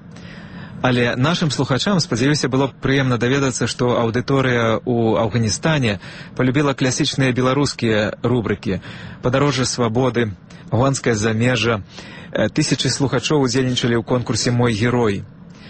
Але нашым слухачам, спадзяюся, было б прыемна даведацца, што аўдыторыя ў Афганістане полюбіла класічныя беларускія рубрыкі «Падарожжа свабоды», «Афганскае замежжа». Тысячы слухачоў удзельнічалі ў конкурсе «Мой герой».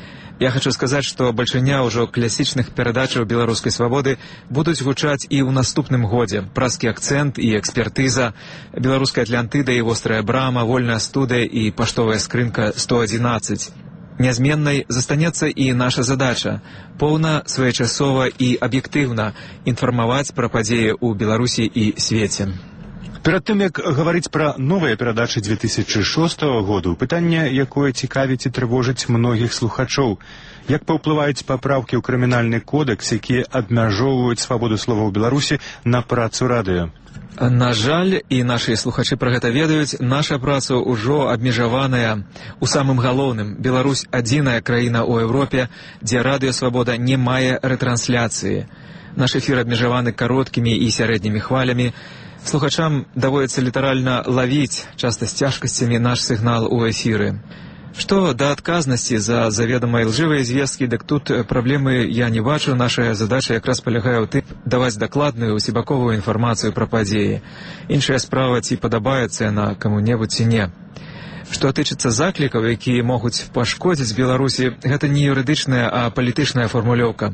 Я хочу сказаць, што бальшыня ўжо класічных перадачаў беларускай свабоды будуць гучаць і ў наступным годзе. Праскі акцэнт і экспертыза, беларуская Атлантыда і вострая брама, вольная студыя і паштовая скрынка 111. Нязменнай застанецца і наша задача – поўна, своечасова і аб'ектыўна інфармаваць пра падзеі ў Беларусі і свеце. Перад тым, як гаварыць пра новыя перадачы 2006 году, пытанне, якое цікавіць і трывожыць многіх слухачоў. Як паўплываюць папраўкі ў крымінальны кодэкс, якія абмяжоўваюць свабоду слова ў Беларусі на працу радыё? На жаль, і нашы слухачы пра гэта ведаюць, наша праца ўжо абмежаваная у самым галоўным. Беларусь – адзіная краіна ў Еўропе, дзе радыё «Свабода» не мае рэтрансляцыі. Наш эфір абмежаваны кароткімі і сярэднімі хвалямі. Слухачам даводзіцца літаральна лавіць, часта з цяжкасцямі, наш сігнал у эфіры. Што да адказнасці за заведама ілжывыя звесткі, дык тут праблемы я не бачу. Наша задача якраз палягае ў тым, даваць дакладную, усебаковую інфармацыю пра падзеі. Іншая справа, ці падабаецца яна каму-небудзь ці не. Што тычыцца заклікаў, якія могуць пашкодзіць Беларусі, гэта не юрыдычная, а палітычная формулёўка.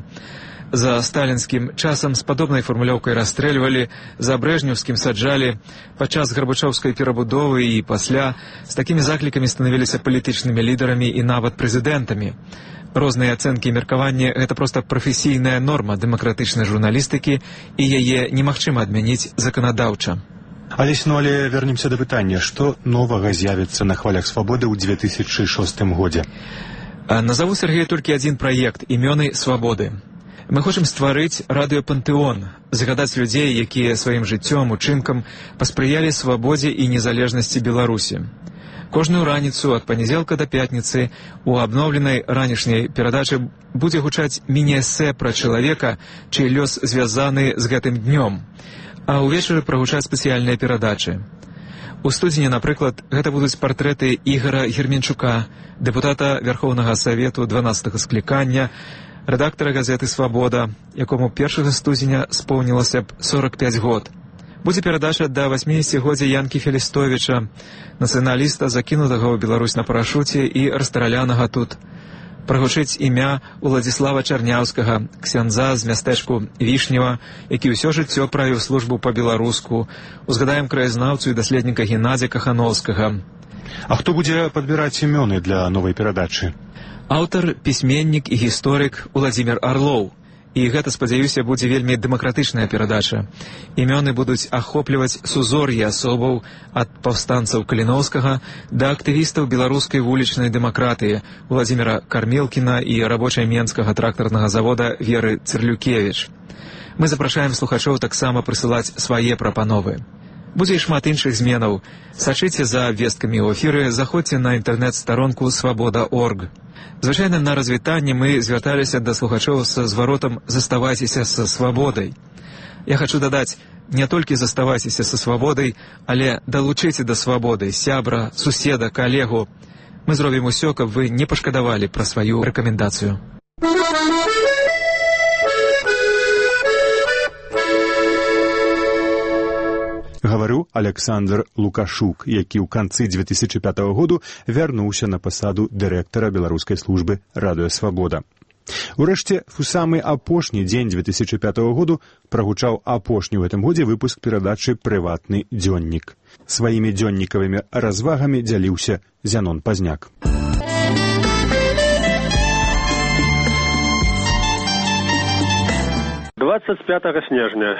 За сталінскім часам з падобнай фармулёўкай расстрэльвалі, за брэжнеўскім саджалі, падчас гарбачоўскай перабудовы і пасля з такімі заклікамі станавіліся палітычнымі лідарамі і нават прэзідэнтамі. Розныя ацэнкі і меркаванні – гэта проста прафесійная норма дэмакратычнай журналістыкі, і яе немагчыма адмяніць заканадаўча. Але вернемся да пытання, што новага з'явіцца на хвалях свабоды ў 2006 годзе? Назову, Сергей, толькі адзін праект – «Імёны свабоды». Мы хочам стварыць радыёпантэон, згадаць людзей, якія сваім жыццём, учынкам паспрыялі свабодзе і незалежнасці Беларусі. Кожную раніцу ад панядзелка да пятніцы у абноўленай ранішняй перадачы будзе гучаць міні-эсэ пра чалавека, чый лёс звязаны з гэтым днём, а ўвечары прагучаць спецыяльныя перадачы. У студзені, напрыклад, гэта будуць партрэты Ігара Герменчука, дэпутата Вярхоўнага Савету 12-го склікання, рэдактара газеты «Свабода», якому 1 студзеня споўнілася б 45 год. Будзе перадача да 80-годдзя Янкі Фелістовіча, нацыяналіста, закінутага ў Беларусь на парашуце і расстралянага тут. Прагучыць імя Уладзіслава Чарняўскага, ксяндза з мястэчку Вішнева, які ўсё жыццё правіў службу па-беларуску. Узгадаем краязнаўцу і даследніка Геннадзя Кахановскага. А хто будзе падбіраць імёны для новай перадачы? Аўтар, пісьменнік і гісторык Уладзімір Арлоў. І гэта, спадзяюся, будзе вельмі дэмакратычная перадача. Імёны будуць ахопліваць сузор'е асобаў ад паўстанцаў Каліноўскага да актывістаў беларускай вулічнай дэмакратыі Уладзіміра Кармелкіна і рабочай Менскага трактарнага завода Веры Цырлюкевіч. Мы запрашаем слухачоў таксама прысылаць свае прапановы. Будзе і шмат іншых зменаў. Сачыце за абвесткамі ў эфіры, заходзьце на інтэрнэт-старонку «Свабода.орг». Звычайна на развітанне мы звярталіся да слухачоў са зваротам «Заставайцеся са свабодай». Я хачу дадаць, не толькі заставайцеся са свабодай, але далучыце да свабоды сябра, суседа, калегу. Мы зробім усё, каб вы не пашкадавалі пра сваю рэкамендацыю. Гаварыў Александр Лукашук, які ў канцы 2005 году вярнуўся на пасаду дырэктара беларускай службы «Радыё Свабода». Урэшце, у самы апошні дзень 2005 году прагучаў апошні ў гэтым годзе выпуск перадачы «Прыватны дзённік». Сваімі дзённікавымі развагамі дзяліўся Зянон Пазняк. 25 снежня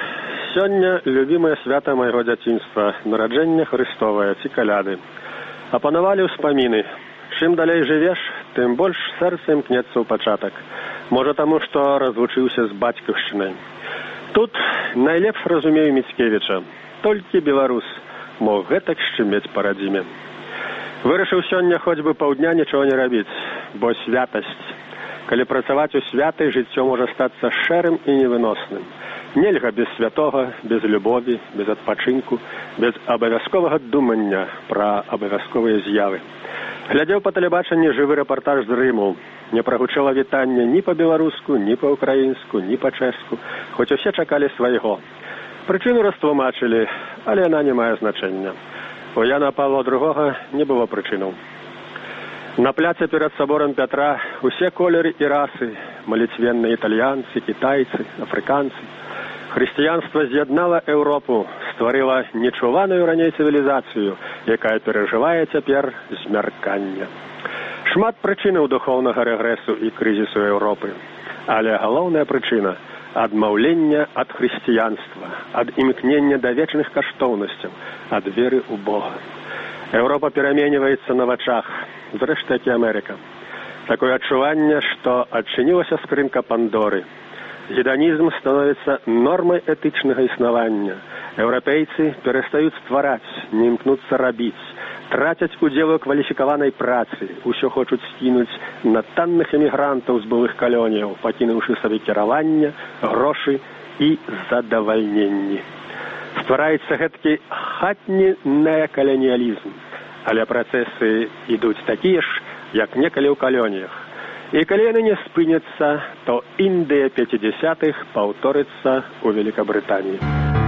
Сёння любімае свята майго дзяцінства, нараджэнне Хрыстовае ці каляды. Апанавалі ўспаміны. Чым далей жывеш, тым больш сэрца імкнецца ў пачатак. Можа таму, што разлучыўся з бацькаўшчынай. Тут найлепш разумею Міцкевіча. Толькі беларус мог гэтак шчымець па радзіме. Вырашыў сёння хоць бы паўдня нічого не рабіць, бо святасць. Калі працаваць у святай, жыццё можа стацца шэрым і невыносным. Нельга без святога, без любові, без адпачынку, без абавязковага думання пра абавязковыя з'явы. Глядзеў па тэлебачанні жывы рэпартаж з Рыму. Не прагучала вітанне ні па-беларуску, ні па-украінску, ні па-чэшску, хоць усе чакалі свайго. Прычыну растлумачылі, але яна не мае значэння. У Яна Павла II не было прычынаў. На пляце перад саборам Пятра усе колеры і расы, маліцвенныя італьянцы, кітайцы, афрыканцы. Хрысціянства з'яднала Еўропу, стварыла нечуваную раней цывілізацыю, якая перажывае цяпер змяркання. Шмат прычынаў духоўнага рэгрэсу і крызісу Еўропы. Але галоўная прычына – адмаўлення ад хрысціянства, ад імкнення да вечных каштоўнасцяў, ад веры ў Бога. Еўропа пераменьваецца на вачах, зрэшты, як і Амерыка. Такое адчуванне, што адчынілася скрынка Пандоры. Гедонізм становіцца нормай этычнага існавання. Еўрапейцы перастаюць ствараць, не імкнуцца рабіць, трацяць удзел у кваліфікаванай працы, усё хочуць скінуць на танных эмігрантаў з былых калоніяў, пакінуўшы сабе кіраванне, грошы і задавальненні. Ствараецца гэткі хатні неакаланіялізм, але працэсы ідуць такія ж, як некалі ў калоніях. І калі яны не спыняцца, то Індыя 50-х паўторыцца ў Великабрытаніі.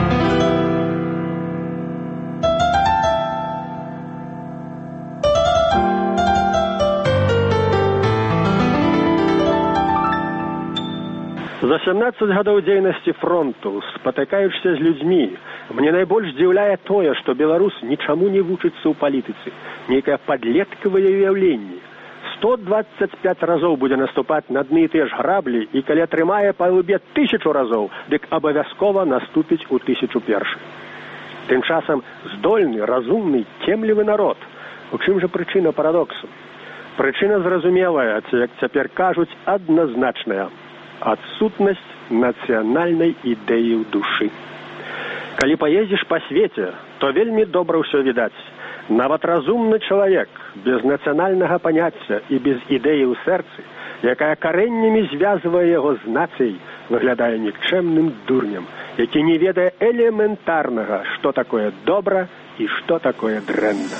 За 17 гадоў дзейнасці фронту, спатыкаючыся з людзьмі, мне найбольш здзіўляе тое, што беларус нічаму не вучыцца ў палітыцы, нейкае падлеткавае ўяўленне. 125 разоў будзе наступаць на адны і тыя ж граблі, і калі атрымае па лбе 1000 разоў, дык абавязкова наступіць у 1001. Тым часам здольны, разумны, цемлівы народ. У чым жа прычына парадоксу? Прычына зразумелая, ці, як цяпер кажуць, адназначная. Адсутнасць нацыянальнай ідэі ў душы. Калі паездзіш па свеце, то вельмі добра ўсё відаць. Нават разумны чалавек, без нацыянальнага паняцця і без ідэі ў сэрцы, якая карэннямі звязвае яго з нацыяй, выглядае нікчэмным дурнем, які не ведае элементарнага, што такое добра і што такое дрэнна.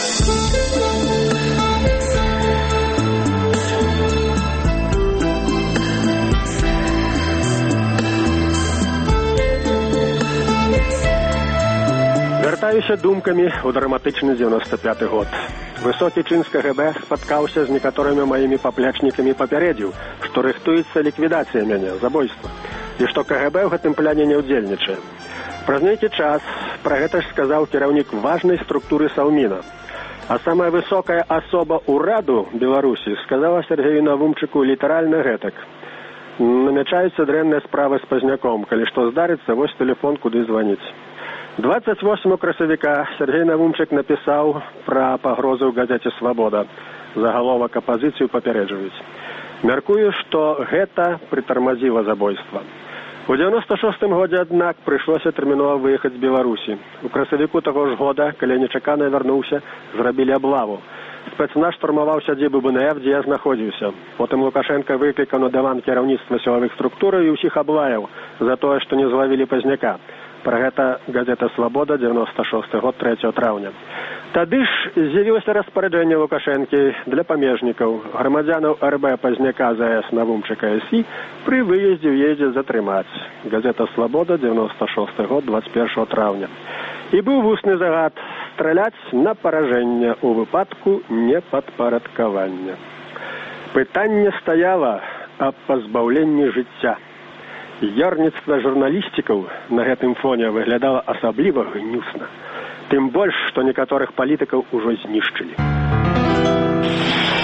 Вяртаюся думкамі ў драматычны 95-й год. Высокі чын з КГБ спаткаўся з некаторымі маімі паплечнікамі і папярэдзіў, што рыхтуецца ліквідацыя мяне, забойства, і што КГБ ў гэтым пляне не ўдзельнічае. Праз нейкі час пра гэта ж сказаў кіраўнік важнай структуры Саўміна. А самая высокая асоба ўраду Беларусі сказала Сергею Навумчыку літаральна гэтак. Намячаюцца дрэнныя справы з пазняком, калі што здарыцца, вось тэлефон, куды званіць. 28 красавіка Сергей Навумчык напісаў пра пагрозы ў газеце «Свабода». Загаловак апазіцыю папярэджваюць. Мяркую, што гэта прытармазіла забойства. У 96-м годзе, аднак, прыйшлося тэрмінова выехаць з Беларусі. У красавіку таго ж года, калі нечакана вярнуўся, зрабілі аблаву. Спецназ штурмаваў сядзібу БНФ, дзе я знаходзіўся. Потым Лукашенко выклікаў на дыван кіраўніцтва сілавых структураў і ўсіх аблаяў за тое, што не злавілі пазняка. Пра гэта газета «Свабода», 96 год, 3 траўня. Тады ж з'явілася распараджэнне Лукашэнкі для памежнікаў, грамадзянаў РБ пазняка ЗС Навумчыка СІ пры выездзе ў едзе затрымаць. Газета «Свабода», 96 год, 21 траўня. І быў вусны загад страляць на паражэнне ў выпадку непадпарадкавання. Пытанне стаяла аб пазбаўленні жыцця. Ярніцтва журналістыкаў на гэтым фоне выглядала асабліва гнюсна. Тым больш, што некаторых палітыкаў ужо знішчылі.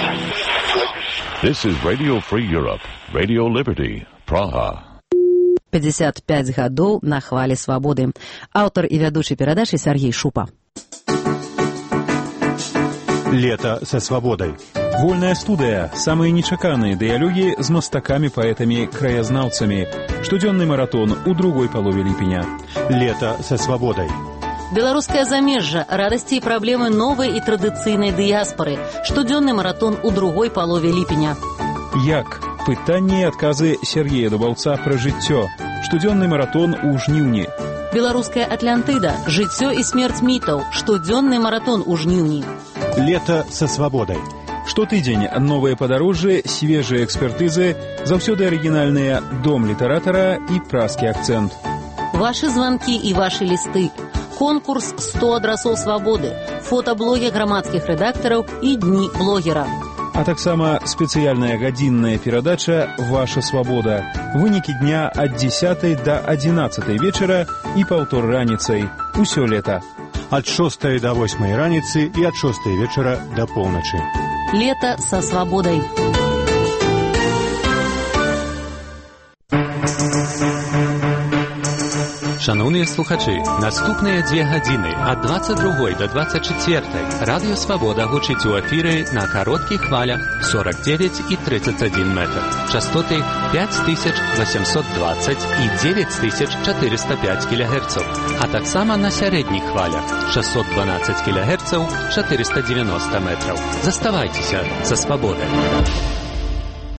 This is Radio Free Europe, Radio Liberty, Praha. 55 гадоў на хвалі свабоды. Аўтар і вядучы перадачы Сергей Шупа. Лето со свободой. Вольная студыя, самыя нечаканыя дыялогі з мастакамі, паэтамі, краязнаўцамі. Штодзённы маратон у другой палове ліпеня. Лето со свободой. Беларускае замежжа, радасці і праблемы новай і традыцыйнай дыяспары. Штодзённы маратон у другой палове ліпеня. Як? Пытанні і адказы Сергея Дубаўца пра жыццё. Штодзённы маратон у жніўні. Беларуская Атлантыда. Жыццё і смерць мітаў. Штодзённы маратон у жніўні. Лето со свободой. Штотыдзень новыя падарожжы, свежыя экспертызы, заўсёды арыгінальныя дом літаратара і празкі акцэнт. Вашы званкі і вашы лісты. Конкурс 100 адрасоў свабоды. Фотаблогі грамадскіх рэдактараў і дні блогера. А таксама спецыяльная гадзінная перадача «Ваша свабода». Вынікі дня ад 10 до 11 вечара і паўтор раніцай. Усё лета. Ад 6 до 8 раніцы і ад 6 вечара до поўначы. Лето со свободой. Шановні слухачі, наступныя 2 гадзіны ад 22 до 24 Радіо Свабода гучыць у эфіры на кароткіх хвалях 49 і 31 метр. Частоты 5820 і 9405 кГц, а таксама на сярэдніх хвалях 612 кГц 490 метров. Заставайцеся за свабодай.